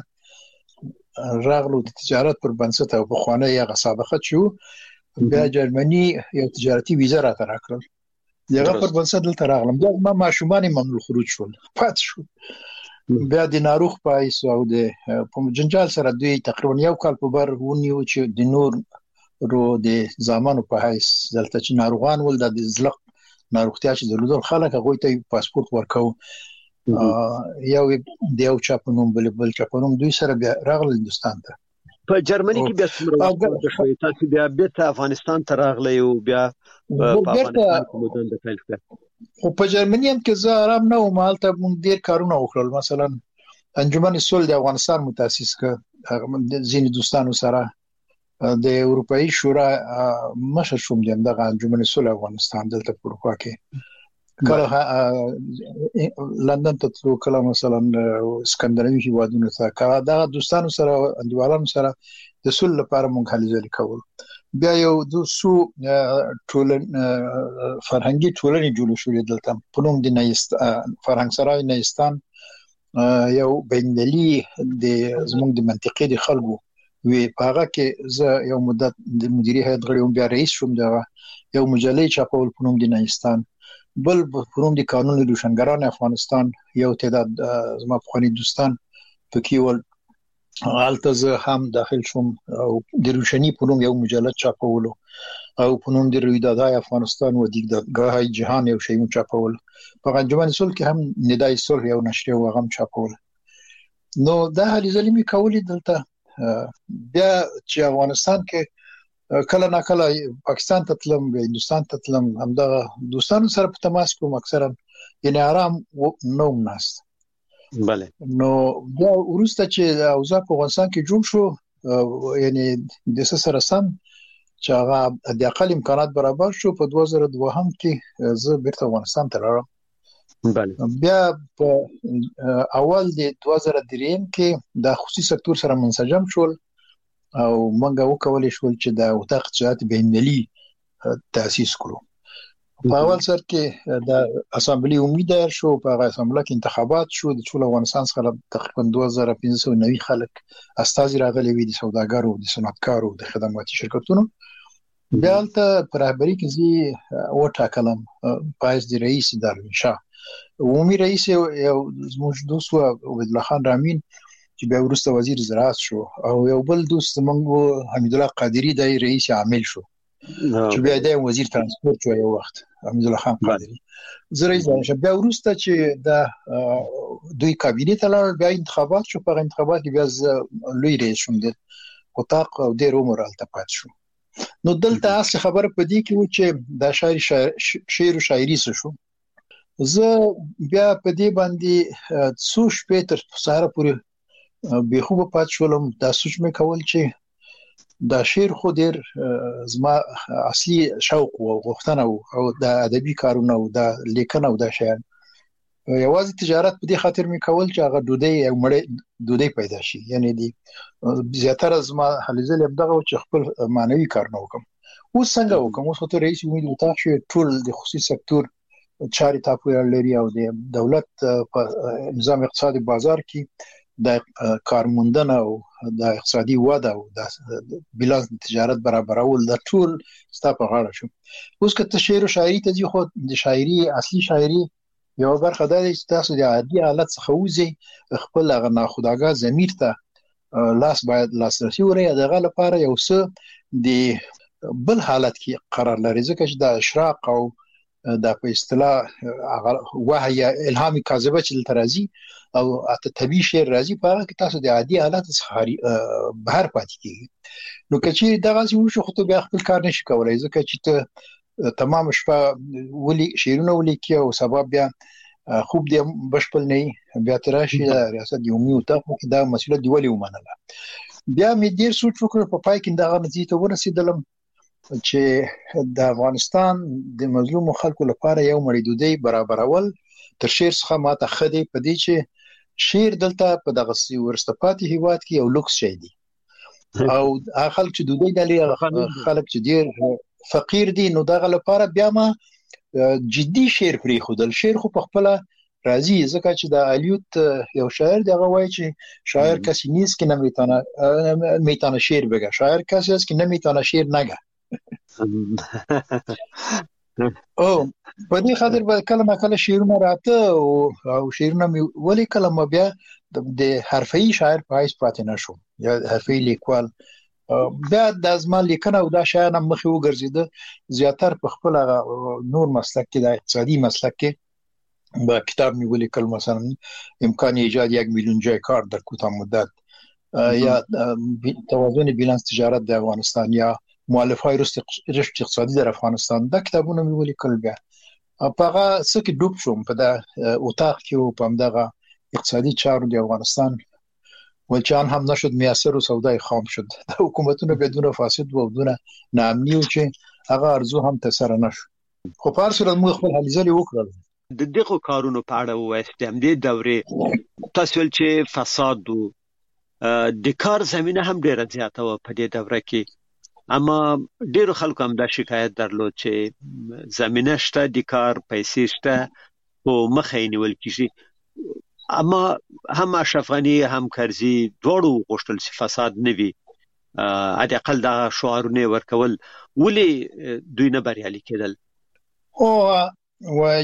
راغلو د تجارت پر بنسټ او په خوانه یې سابقه شو بیا جرمني یو تجارتي ویزه را تراکل دغه پر بنسټ دلته راغلم بیا ما ماشومان ممنوع خروج شول پات شو بیا د ناروغ پایس او د په جنجال سره دوی تقریبا یو کال په بر ونیو چې د نور رو د زمانو په حیث دلته چې ناروغان ول د زلق ناروغتیا چې درلودل خلک هغه ته پاسپورت ورکاو یو د یو چاپنوم بل بل چاپنوم دوی سره بیا راغله هندستان ته په جرمني کې بیا څومره وخت شوی تاسو بیا بیرته افغانستان ته راغلی او بیا په افغانستان کې مدن د پیل کړ او په جرمني هم کې زه آرام نه وم حالت مونږ ډیر کارونه وکړل مثلا انجمن صلح د افغانستان متأسس ک ځین دوستانو سره د اروپאי شورا مشر شوم دغه انجمن صلح افغانستان دلته په اروپا کې کله لندن ته تلو کله مثلا اسکندناوي هیوادونو ته کله دا دوستانو سره اندوالانو سره د صلح لپاره مونږ هلي ځلې کول بیا یو د سو ټولن فرهنګي ټولنې جوړ شوې دلته په نوم د نېست فرهنګ سرای نېستان یو بینالي د زموږ د منطقې د خلکو وی پاغه کې زه یو مدت د مدیریت هیئت غړی وم بیا رئیس شوم دا یو مجلې چاپول په نوم د نېستان بل په نوم د قانون روشنګران افغانستان یو تعداد زما په دوستان پکې ول حالت زه هم داخل شوم او د روشنی په نوم یو مجلد چاپولو او په نوم د رویدادهای افغانستان و دیدگاه‌های جهان یو شی چاپول په انجمن صلح کې هم ندای صلح یو نشریه و غم چاپول نو دا هلي ځلې می کولې دلته بیا چې افغانستان کې کله نا کله پاکستان ته تلم هندستان ته تلم همدا دوستانو سره په تماس کوم اکثرا یعنی آرام نو ناست بله نو بیا ورسته چې اوضاع په افغانستان کې جوړ شو یعنی د سره سم چې هغه د اقل امکانات برابر شو په دوه زره دوه هم کې زه بیرته افغانستان ته راغلم بله بیا په اول د دوه زره درې کې د خصوصي سکتور سره منسجم شول او موږ وکولای شو چې د وطاق تجارت بینالي تاسیس کړو په اول سر کې د اسامبلی امید شو په اسامبلی کې انتخابات شو د ټول افغانستان څخه تقریبا دوه زره پنځه سوه نوي خلک استازي راغلي وي د سوداګرو د صنعتکارو د خدماتي شرکتونو بیا ته پر رهبری کې زی او ټاکلم پایز د رئیس دارالانشاء عمومي رئیس یو زموږ دوست و عبد الله خان رامین چې بیا ورسته وزیر زراعت شو او یو بل دوست موږ حمید الله قادری د رئیس عامل شو چې بیا د وزیر ترانسپورت شو یو وخت حمید الله خان قادری زه رئیس دانش بیا ورسته چې د دوی کابینه ته لاړ بیا انتخابات شو په انتخابات کې بیا لوی رئیس شوم د وطاق او د رومر التپات شو نو دلته اصل خبره پدې کې و چې د شاعر شعر او شاعري شو زه بیا په دې باندې څو شپې تر سهار پورې به خوب پات شولم دا سوچ مې کول چې دا شعر خو ډیر زما اصلي شوق او غوښتنه او د ادبي کارونه او د لیکنه او د شعر یوازې تجارت په دې خاطر مې کول چې هغه دودي او مړې دودي پیدا شي یعنی دی زیاتره زما حلیزل ابدغه چې خپل معنوي کارونه وکم اوس څنګه وکم اوس ته رئیس امید وتا شو ټول د خصوصي سکتور چاري تاسو لري او د دولت په نظام اقتصادي بازار کې د کارموندنه او د اقتصادي وده او د بیلانس تجارت برابرول د ټول ستاسو غاړه شو اوس که شعر او شاعري ته خو د شاعري اصلي شاعري یو برخه ده چې تاسو د عادي حالت څخه وځي خپل هغه ناخودآګاه ضمیر ته لاس باید لاسرسي وري دغه لپاره یو څه د بل حالت کې قرار لري ځکه چې د اشراق او دا په اصطلاح وحی یا الهام کاذبه چې ترازی او اته طبي شعر راځي په هغه کې تاسو د عادي حالت څخه بهر پاتې کیږي نو کچې دغه څه شو خو ته بیا خپل کار نشي کولای ځکه چې ته تمام شپه ولي شعرونه ولیکي او سبب بیا خوب دې بشپل نه بیا تراشي ریاست یومي او ته دا مسله دی ولي ومنله بیا مې ډیر سوچ وکړ په پای کې دغه نتیجه ته ورسېدلم چې د افغانستان د مظلوم خلکو لپاره یو مړیدودي برابرول تر شعر څخه ماته خدي په دې چې شعر دلته په دغه سی ورستپاتې هیواد کې یو لوکس شي دي او هغه خلک چې دوی دلې خلک چې ډیر فقیر دي نو دغه لپاره بیا ما جدي شعر پرې خودل شعر خو په خپل راځي ځکه چې د الیوت یو شاعر دغه وایي چې شاعر کسی نیست که نمیتونه میتونه شعر بگه شاعر کسی است که نمیتونه شعر نگه او په دې خاطر به کله ما کله شعرونه راته او شعرونه مې ولي کله ما بیا د حرفي شاعر په حیث پاتې نشوم یا حرفي لیکوال بیا د ازمال لیکنه او دا شاعر هم مخې وګرځیده زیاتر په خپل نور مسلک کې د اقتصادي مسلک کې با کتاب مې ولیکل مثلا امکان ایجاد یک میلیون جای کار در کوتاه مدت یا توازن بیلانس تجارت د افغانستان یا مؤلفای رشد اقتصادي در افغانستان دا کتابونه مې ولیکل بیا په هغه څه کې ډوب شوم په دا اتاق کې او په همدغه اقتصادي چارو د افغانستان ولچان هم نشد میسر او سودای خام شد د حکومتونو بدون فاسد و بدون ناامنی او چې هغه ارزو هم تسر نشو خو په هر صورت موږ خپل هلې ځلې وکړل د دغه کارونو په اړه وایست هم د دورې تاسو چې فساد او د کار زمينه هم ډیره زیاته و په دې دوره کې اما ډیرو خلکو هم دا شکایت درلود چې زمينه شته د کار پیسې شته او مخه نیول کیږي اما هم اشرف غنی هم کرزی دوړو غوښتل چې فساد نه وي ا د اقل دا شعارونه ورکول ولې دوی نه بریالي کېدل او وای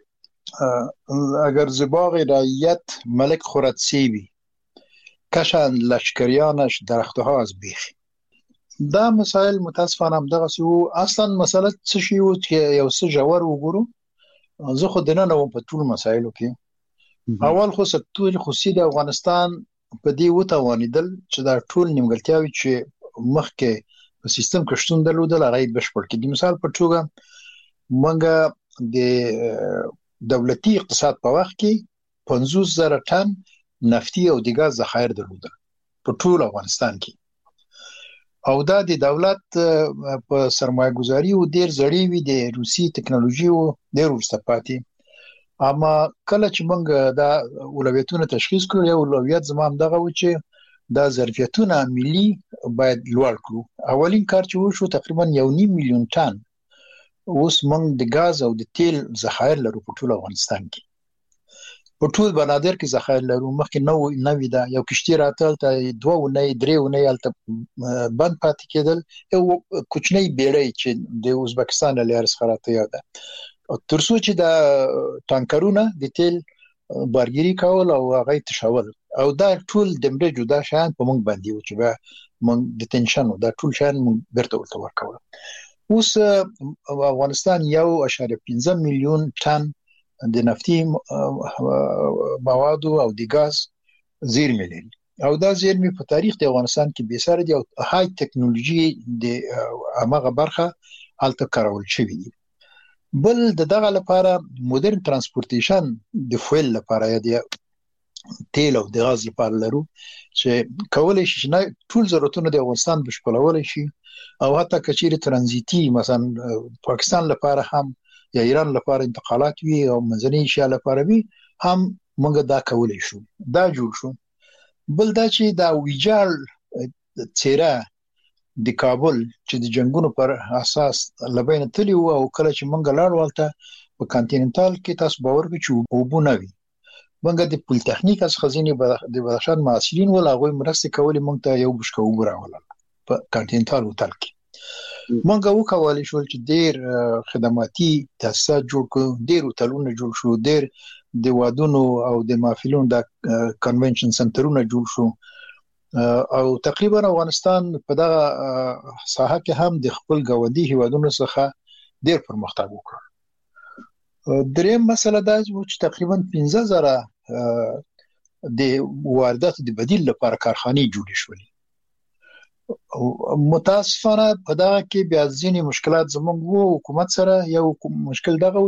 چې اگر زباغ رعیت ملک خردسیبی کشن لشکریانش درختها از بیخ دا مسائل متاسفانه هم دغه سو اصلا مسله څه شی و چې یو څه جوړ وګورو زه خو دنه نو په ټول مسایلو کې اول خو ستوري خو سید افغانستان په دې وتوانیدل چې دا ټول نیمګړتیاوي چې مخکې په سیستم کې شتون درلودل هغه بشپړ کړي مثال په توګه منګه د دولتي اقتصاد په وخت کې پنځوس زره ټن نفتي او د غاز ذخایر درلودل په ټول افغانستان کې او دا د دولت په سرمایه گذاري او ډیر زړی وي د روسي ټکنالوژي او ډیر ورستپاتې اما کله چې موږ دا اولویتونه تشخیص کړو یو اولویت زمام دغه و چې دا ظرفیتونه ملي باید لوړ کړو اولین کار چې وشو تقریبا یو نیم میلیون ټن اوس موږ د غاز او د تیل ذخایر لرو په ټول افغانستان کې په ټول بنادر کې ذخایر لرو مخکې نو نوې دا یو کشتي راتل ته دوه ونې درې ونې الته بند پاتې کېدل یو کوچنی بیړۍ چې د ازبکستان له لارې څخه راته یاده ترڅو چې دا ټانکرونه د تیل بارګيري کول او هغه تشول او دا ټول د مړه جدا شان په موږ باندې و چې به موږ د تنشن دا ټول شان موږ برته ورته ورکول اوس افغانستان یو اشاریه پنځه میلیون ټن د نفتي موادو او د غاز زیرمې لري او دا زیرمې په تاریخ د افغانستان کې به سره دي او هاي ټکنالوژي د هغه برخه الته کارول شوې دي بل دغه لپاره مدرن ترانسپورتیشن د فویل لپاره یا د تیل او د غاز لپاره لرو چې کولای شي نه ټول ضرورتونه د افغانستان بشپړول شي او حتی کچېره ترانزیتي مثلا پاکستان لپاره هم یا ایران لپاره انتقالات وی او منځنۍ ایشیا لپاره وی هم موږ دا کولای شو دا جوړ شو بل دا چې دا ویجال چیرې د کابل چې د جنگونو پر اساس لبین تلی او کله چې موږ لاړ ولته په کانټیننټال کې تاسو باور وکړئ چې وبونه وی موږ د پولیټیکنیک از خزینه د بدخشان معاصرین ولا غوي مرسته کولې موږ ته یو بشکو وګراول په کانټیننټال هوټل کې موږ وکولای شو چې ډیر خدماتي تاسیسات جوړ کړو ډیر هوټلونه جوړ شو ډیر د وادونو او د محفلونو د کنونشن سنټرونه جوړ شو او تقریبا افغانستان په دغه ساحه کې هم د خپل ګاونډي هیوادونو څخه ډیر پرمختګ وکړ دریم مسله دا چې تقریبا پنځه زره د واردات د بدیل لپاره کارخانې جوړې شولې. متاسفانه په دا کې بیا ځینې مشکلات زموږ وو حکومت سره. یو مشکل دغه و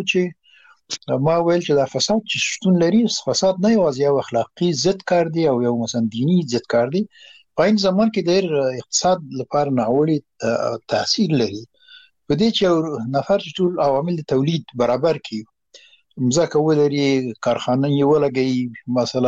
چې ما ویل چې دا فساد چې شتون لري، فساد نه یوازې یو اخلاقی ضد کار دی او یو مثلا دینی ضد کار دی، په این زمان کې ډېر اقتصاد لپاره ناوړي تاثیر لري. په دې چې یو نفر چې ټول عوامل د تولید برابر کړي، مځکه ولري، کارخانه یې ولګي، مثلا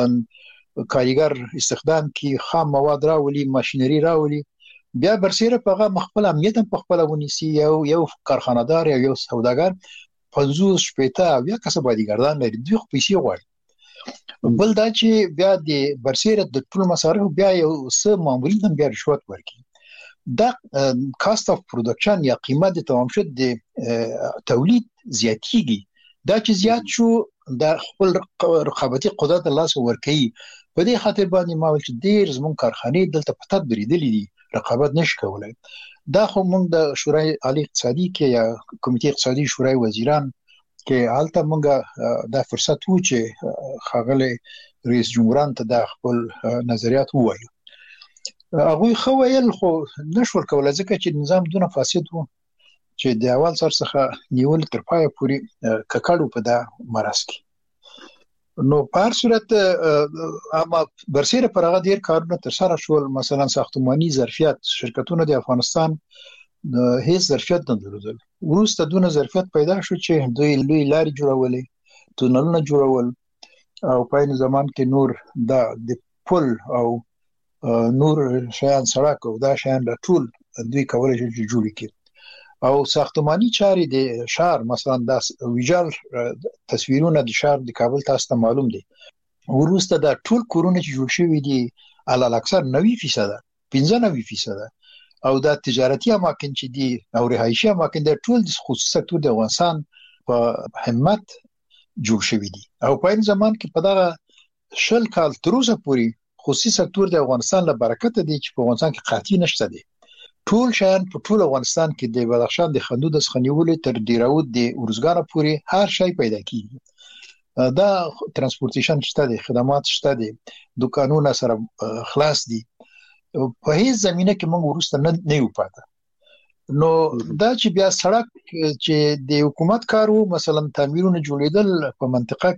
کارګر استخدام کړي، خام مواد راولي، ماشینری راولي، بیا برسیره په هغه مخبل امنیت هم په خپل ونیسي. یو یو کارخانه‌دار یا یو سوداګر پنځوس شپېته او یا کسب بادیګردان لري، دوی خو پیسې غواړي. بل دا چې بیا د برسیره د ټول مصارف بیا یو څه معمولی هم بیا رشوت ورکړي. دا کاست اف پروډکشن یا قیمت د تمام شد د تولید زیاتیږي. دا چې زیات شو د خپل رقابتي قدرت الله سره ورکي. په دې خاطر باندې ما ول چې ډیر زمون کارخانې دلته پټ درېدلې دي، رقابت نشي کولای. دا خو موږ د شورای عالی اقتصادي کې یا کمیټې اقتصادي شورای وزیران کې حالت موږ دا فرصت وو چې خاغله رئیس جمهوران ته د خپل نظریات ووایو. هغه خو ویل خو نشور کولای ځکه چې نظام دونه فاسد وو چې د اول سر څخه نیول تر پای پورې ککړو په دا مرز کې. نو په هر صورت اما برسیره پر هغه ډیر کارونه تر سره شول. مثلا ساختماني ظرفیت شرکتونه د افغانستان هیڅ ظرفیت نه درلودل. وروسته دونه ظرفیت پیدا شو چې دوی لوی لارې جوړولې، تونلونه جوړول، او په این زمان کې نور دا د پل او نور شیان سړک او دا شیان د ټول دوی کولای شي چې جوړ کړي. او ساختماني چارې د شهر مثلا د ویجال تصویرونه د شهر د کابل تاسو ته معلوم دي. وروسته د ټول کورونه چې جوړ شوي دي علل اکثر نوي فیصد پنځه نوي فیصد او د تجارتي اماکن چې دي او رهایشي اماکن د ټول د خصوصي سکتور د افغانستان په همت جوړ شوي دي. او په این زمان کې په دغه شل کال تر اوسه پورې خصوصي سکتور د افغانستان له برکت دی چې په افغانستان کې قاطی نشته دي. ټول شان په ټول افغانستان کې د بدخشان د خندو د سخنیولې تر ډیراود د ورزګانه پورې هر شی پیدا کیږي. دا ترانسپورتیشن شته دي، خدمات شته دي، دکانونه سره خلاص دي. په هیڅ زمينه کې موږ ورسته نه نه یو پاته. نو دا چې بیا سړک چې د حکومت کارو مثلا تعمیرونه جوړیدل په منطقه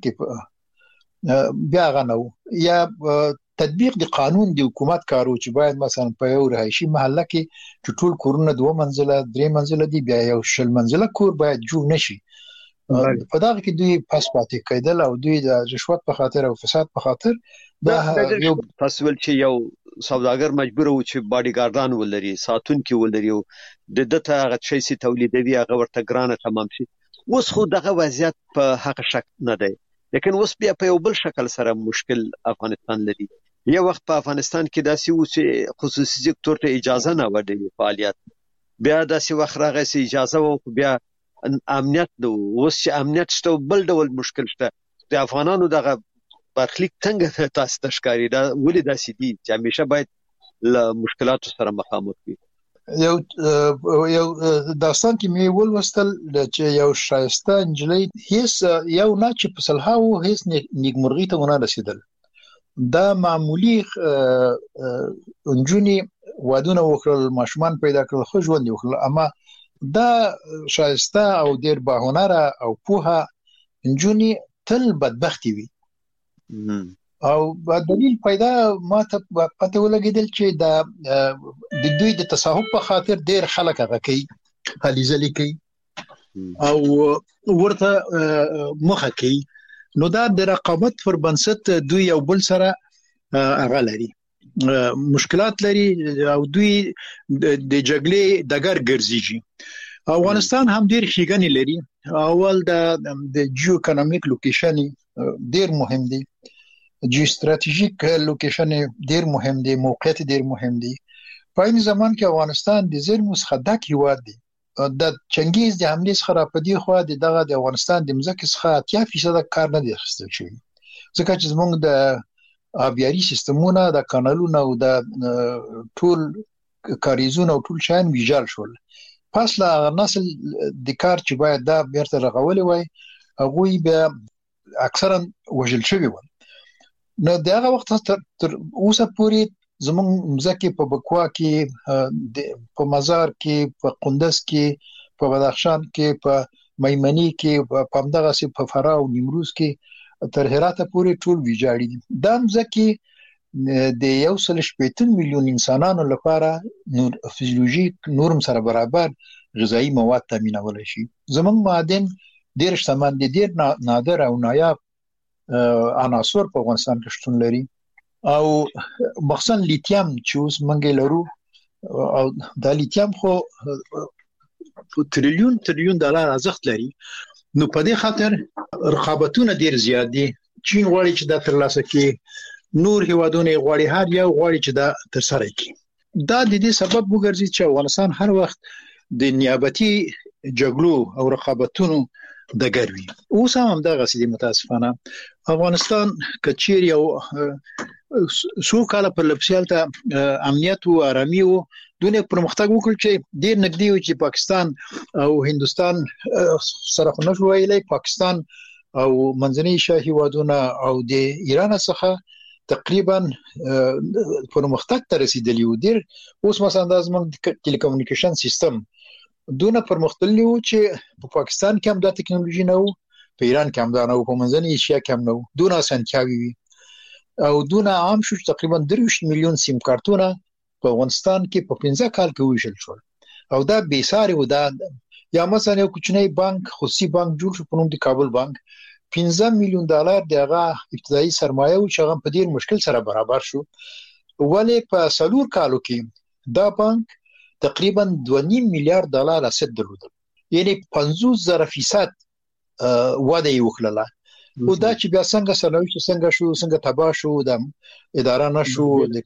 کې بیا غنو یا تطبیق د قانون د حکومت کارو چې باید مثلا په یو رهایشي محله کې چې ټول کورونه دوه منزله درې منزله دي بیا یو شل منزله کور باید جوړ نشي. په دغه کې دوی پاس پاتې کېدل او دوی د رشوت په خاطر او فساد په خاطر دا یو تاسو ول چې یو سوداګر مجبور و چې باډیګاردان ولري، ساتونکي ولري، د دته هغه شي سي تولیدوي هغه ورته ګرانه تمام شي. اوس خو دغه وضعیت په حق شک نه دی، لیکن اوس بیا په یو بل شکل سره مشکل افغانستان لري. یو وخت په افغانستان کې داسې و چې خصوصي سکتور ته اجازه نه ورکړي فعالیت، بیا داسې وخت راغی چې اجازه و، بیا امنیت نو. اوس چې امنیت شته بل ډول مشکل شته. د افغانانو دغه برخلیک څنګه تاسو ته ښکاري؟ دا ولې داسې دي چې همیشه باید له مشکلاتو سره مخامخ وي؟ یو یو داستان کې مې ولوستل چې یو شایسته انجلۍ هیڅ یو نه چې په صلحاو هیڅ نیکمرغي ته ونه رسیدل. دا معمولی انجونی وادونه وکړل، ماشومان پیدا کړل، خو ژوند وکړل، اما دا شایسته او ډیر باهنره او پوها انجونی تل بدبختی وي. او دلیل پیدا ما ته پته ولګیدل چې دا د دوی د تصاحب په خاطر ډیر خلک هغه کوي، خلیزلی کوي او ورته مخه کوي. نو دا د رقابت پر بنسټ دوی یو بل سره هغه لري، مشکلات لري او دوی د جګړې دګر ګرځي. افغانستان هم ډیر ښېګڼې لري. اول د جیو اکونومیک لوکیشن ډیر مهم دی، جیو ستراتیژیک لوکیشن ډیر مهم دی، موقعیت ډیر مهم دی. په این زمان کې افغانستان د زیرمو څخه ډک هیواد دی. د چنګیز د حملې څخه را پدې خو د دغه د افغانستان د مځکې څخه اتیا فیصد کار نه دی اخیستل شوی، ځکه چې زموږ د آبیاري سیستمونه، د کانالونو او د ټول کاریزونه او ټول شان ویجال شول. پس لا نسل د کار چې باید دا بیرته رغولې وای هغه بیا اکثرا وژل شوی و. نو دغه وخت تر اوسه پورې زمونږ مزکه په بکوا کې، په مزار کې، په قندز کې، په بدخشان کې، په میمنی کې، په همدغه سي په فراه او نیمروز کې تر هراته پورې ټول ویجاړي دي. دا مزکه د یو سل شپږ میلیون انسانانو لپاره نور فزیولوژیک نورم سره برابر غذایی مواد تامینول شي. زمونږ معادن ډیر شتمن دي، ډیر نادر او نایاب عناصر په افغانستان کې شتون لري، او مخصوصا لیتیم چې اوس منګې لرو، او دا لیتیم خو تریلیون تریلیون ډالر ارزښت لري. نو په دې خاطر رقابتونه ډیر زیات دي. چین غواړي چې دا ترلاسه کړي، نور هیوادونه غواړي، هر یو غواړي چې دا ترسره کړي. دا د دې سبب وګرځي چې افغانستان هر وخت د نیابتي جګړو او رقابتونو د ګروي. اوس هم دغه سړي متاسفانه افغانستان کچیر یو سو کال پر لپسیالته امنیت او آرامي او دونه پرمختګ وکړ چې ډیر نږدې و چې پاکستان او هندستان سره خو نشو ویلای، پاکستان او منځنۍ ایشیا هیوادونه او د ایران څخه تقریبا پرمختګ ته رسیدلی و. ډیر اوس مثلا د زموږ ټلیکومونیکیشن سیستم دونه پرمختللی و چې په پاکستان کې هم دا ټکنالوژي نه و، په ایران کې هم دا نه و، په منځنۍ ایشیا کې هم نه و. دونه اسانتیاوي وي او دونه عام شو چې تقریبا درویشت میلیون سیم کارتونه په افغانستان کې په پنځه کال کې ویشل شول، او دا بې ساري و. دا یا مثلا یو کوچنی بانک، خصوصي بانک جوړ شو په نوم د کابل بانک، پنځه میلیون ډالر دغه ابتدایي سرمایه او چې هغه په ډیر مشکل سره برابر شو. ولې په سلور کالو کې دا بانک تقریبا دوه نیم میلیارډ ډالر اسد درلودل، یعنی پنځوس زره فیصد وده یې وکړه. او دا چې بیا څنګه سلوي چې څنګه شو، څنګه تباه شو، د اداره نشو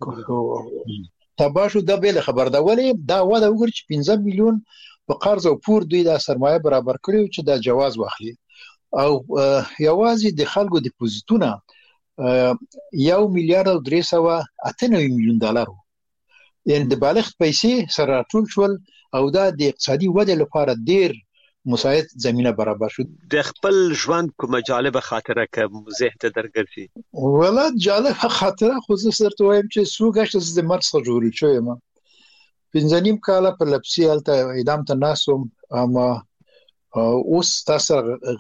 د تباه شو، دا به خبر ده. ولې دا وده وګورئ چې پنځه میلیون په قرض او پور دوی د سرمایه برابر کړو چې دا جواز واخلي، او یوازې د خلکو ډیپوزیټونه یو میلیارډ او درې سوه اته نوي میلیون ډالر، یعنی د بالغ پیسې سره ټول شول، او دا د اقتصادي ودې لپاره ډیر مساعد زمينه برابر شو. د خپل ژوند کومه جالبه خاطره کوم ذهن ته درګرځي؟ ولا جالبه خاطره خو زه سره وایم چې سوګشت د مرګ څخه جوړی شوی ما پنځه نیم کاله په لپسی الته اعدام ته ناسوم، اما اوس تاسو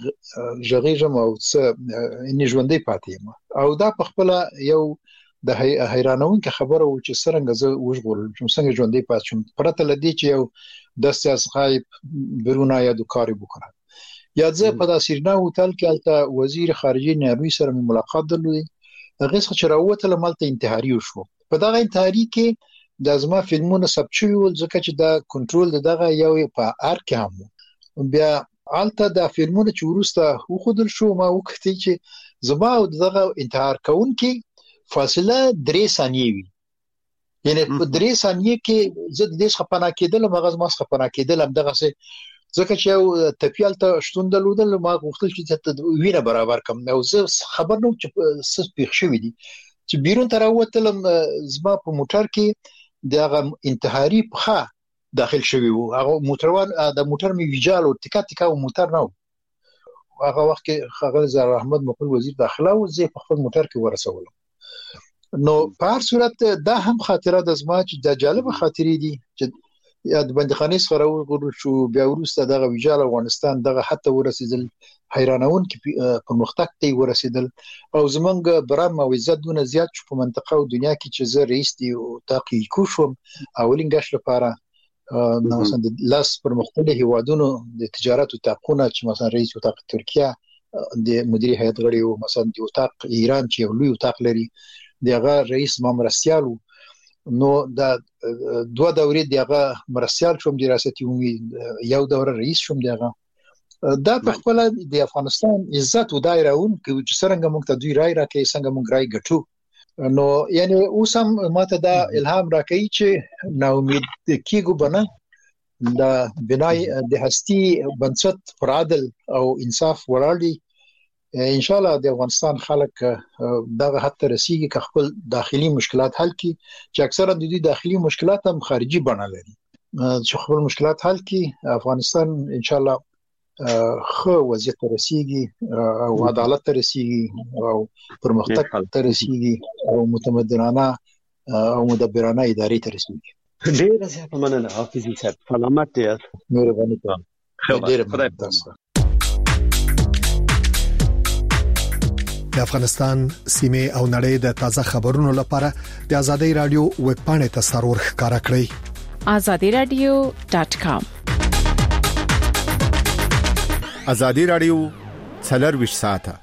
ژغېږم او څه ان ژوندې پاتې ما، او دا په خپل یو د حیرانونکو خبره و چې څنګه زه وژغورل چې څنګه ژوندې پاتې شم، پرته لدی چې یو د سیاست برونه یا د کاری وکړه. یا زه په داسیرنا هوټل کې الته وزیر خارجه نروي سره ملاقات درلودی، هغه څخه چې راوته لمالته انتحاري وشو. په دغه انتحاري کې د ازما فلمونه ثبت شوي ول، ځکه چې دا کنټرول دغه یو په ار کې هم بیا الته د فلمونه چې ورسته وخدل شو، ما وکړی چې زما او دغه انتحار کوونکی فاصله درې ثانیې وي، یعنی په درې ثانیې کې زه د دې څخه پناه کېدل، مغز ما څخه پناه کېدل هم دغه څه، ځکه چې یو تپیال ته شتون درلودل، ما غوښتل چې وینه برابر کم، او زه خبر نه وم چې څه پیښ شوي دي. چې بیرون ته راووتلم، زما په موټر کې دغه انتحاري پخه داخل شوی و، هغه موټروان د موټر می ویجال او ټیکا ټیکا و موټر نه و. هغه وخت کې ښاغلی زهرا احمد مقبول وزیر داخله و، زه په خپل موټر کې ورسولم. نو په هر صورت دا هم خاطره د زما چې د جالب خاطرې دي چې یا د بندخانې څخه راوغورل شو، بیا وروسته دغه ویجال افغانستان دغه حتی ورسېدل، حیرانون کې پرمختګ ته ورسېدل، او زمونږ برام او عزت دونه زیات شو په منطقه او دنیا کې چې زه رئیس دی او تحقیق شوم اولین غش لپاره نو مثلا د لاس پرمختللي هیوادونو د تجارت او تاقونه چې مثلا رئیس وتاق ترکیه د مدیر هیئت غړي او مثلا د وتاق ایران چې یو لوی وتاق لري دغه رئیس ما مرستيالو، نو دا دوه دورې دغه مرستيال شوم د ریاستي امید، یو دوره رئیس شوم دغه. دا په خپل د افغانستان عزت و دایرهون چې څنګه موږ ته دوی رائے راکړي، څنګه موږ رائے ګټو. نو یعنی اوس هم ماته دا الهام راکړي چې نا امید کیږو بنه د بنای د هستی بنسټ پر عدل او انصاف وړاندې، ان شاء الله د افغانستان خلک دغه حد ته رسیږي چې خپل داخلي مشکلات حل کړي، چې اکثرا د دې داخلي مشکلات هم خارجي بڼه لري، چې خپل مشکلات حل کړي. افغانستان ان شاء الله خو وضعیت رسیدي او عدالت رسیدي او پرمختګ رسیدي او متمدنانه او مدبرانه ادارې رسیدي. ډیره زیاته مننه حافظي صاحب. سلامت یې. مهرباني کوم. ډیره خدای پاک. د افغانستان سیمه او نړۍ د تازه خبرونو لپاره د ازادي رادیو ویب پاڼه ته سرور ښکارا کړئ azadi radio dot com. ازادي رادیو څلور ویشت ساعته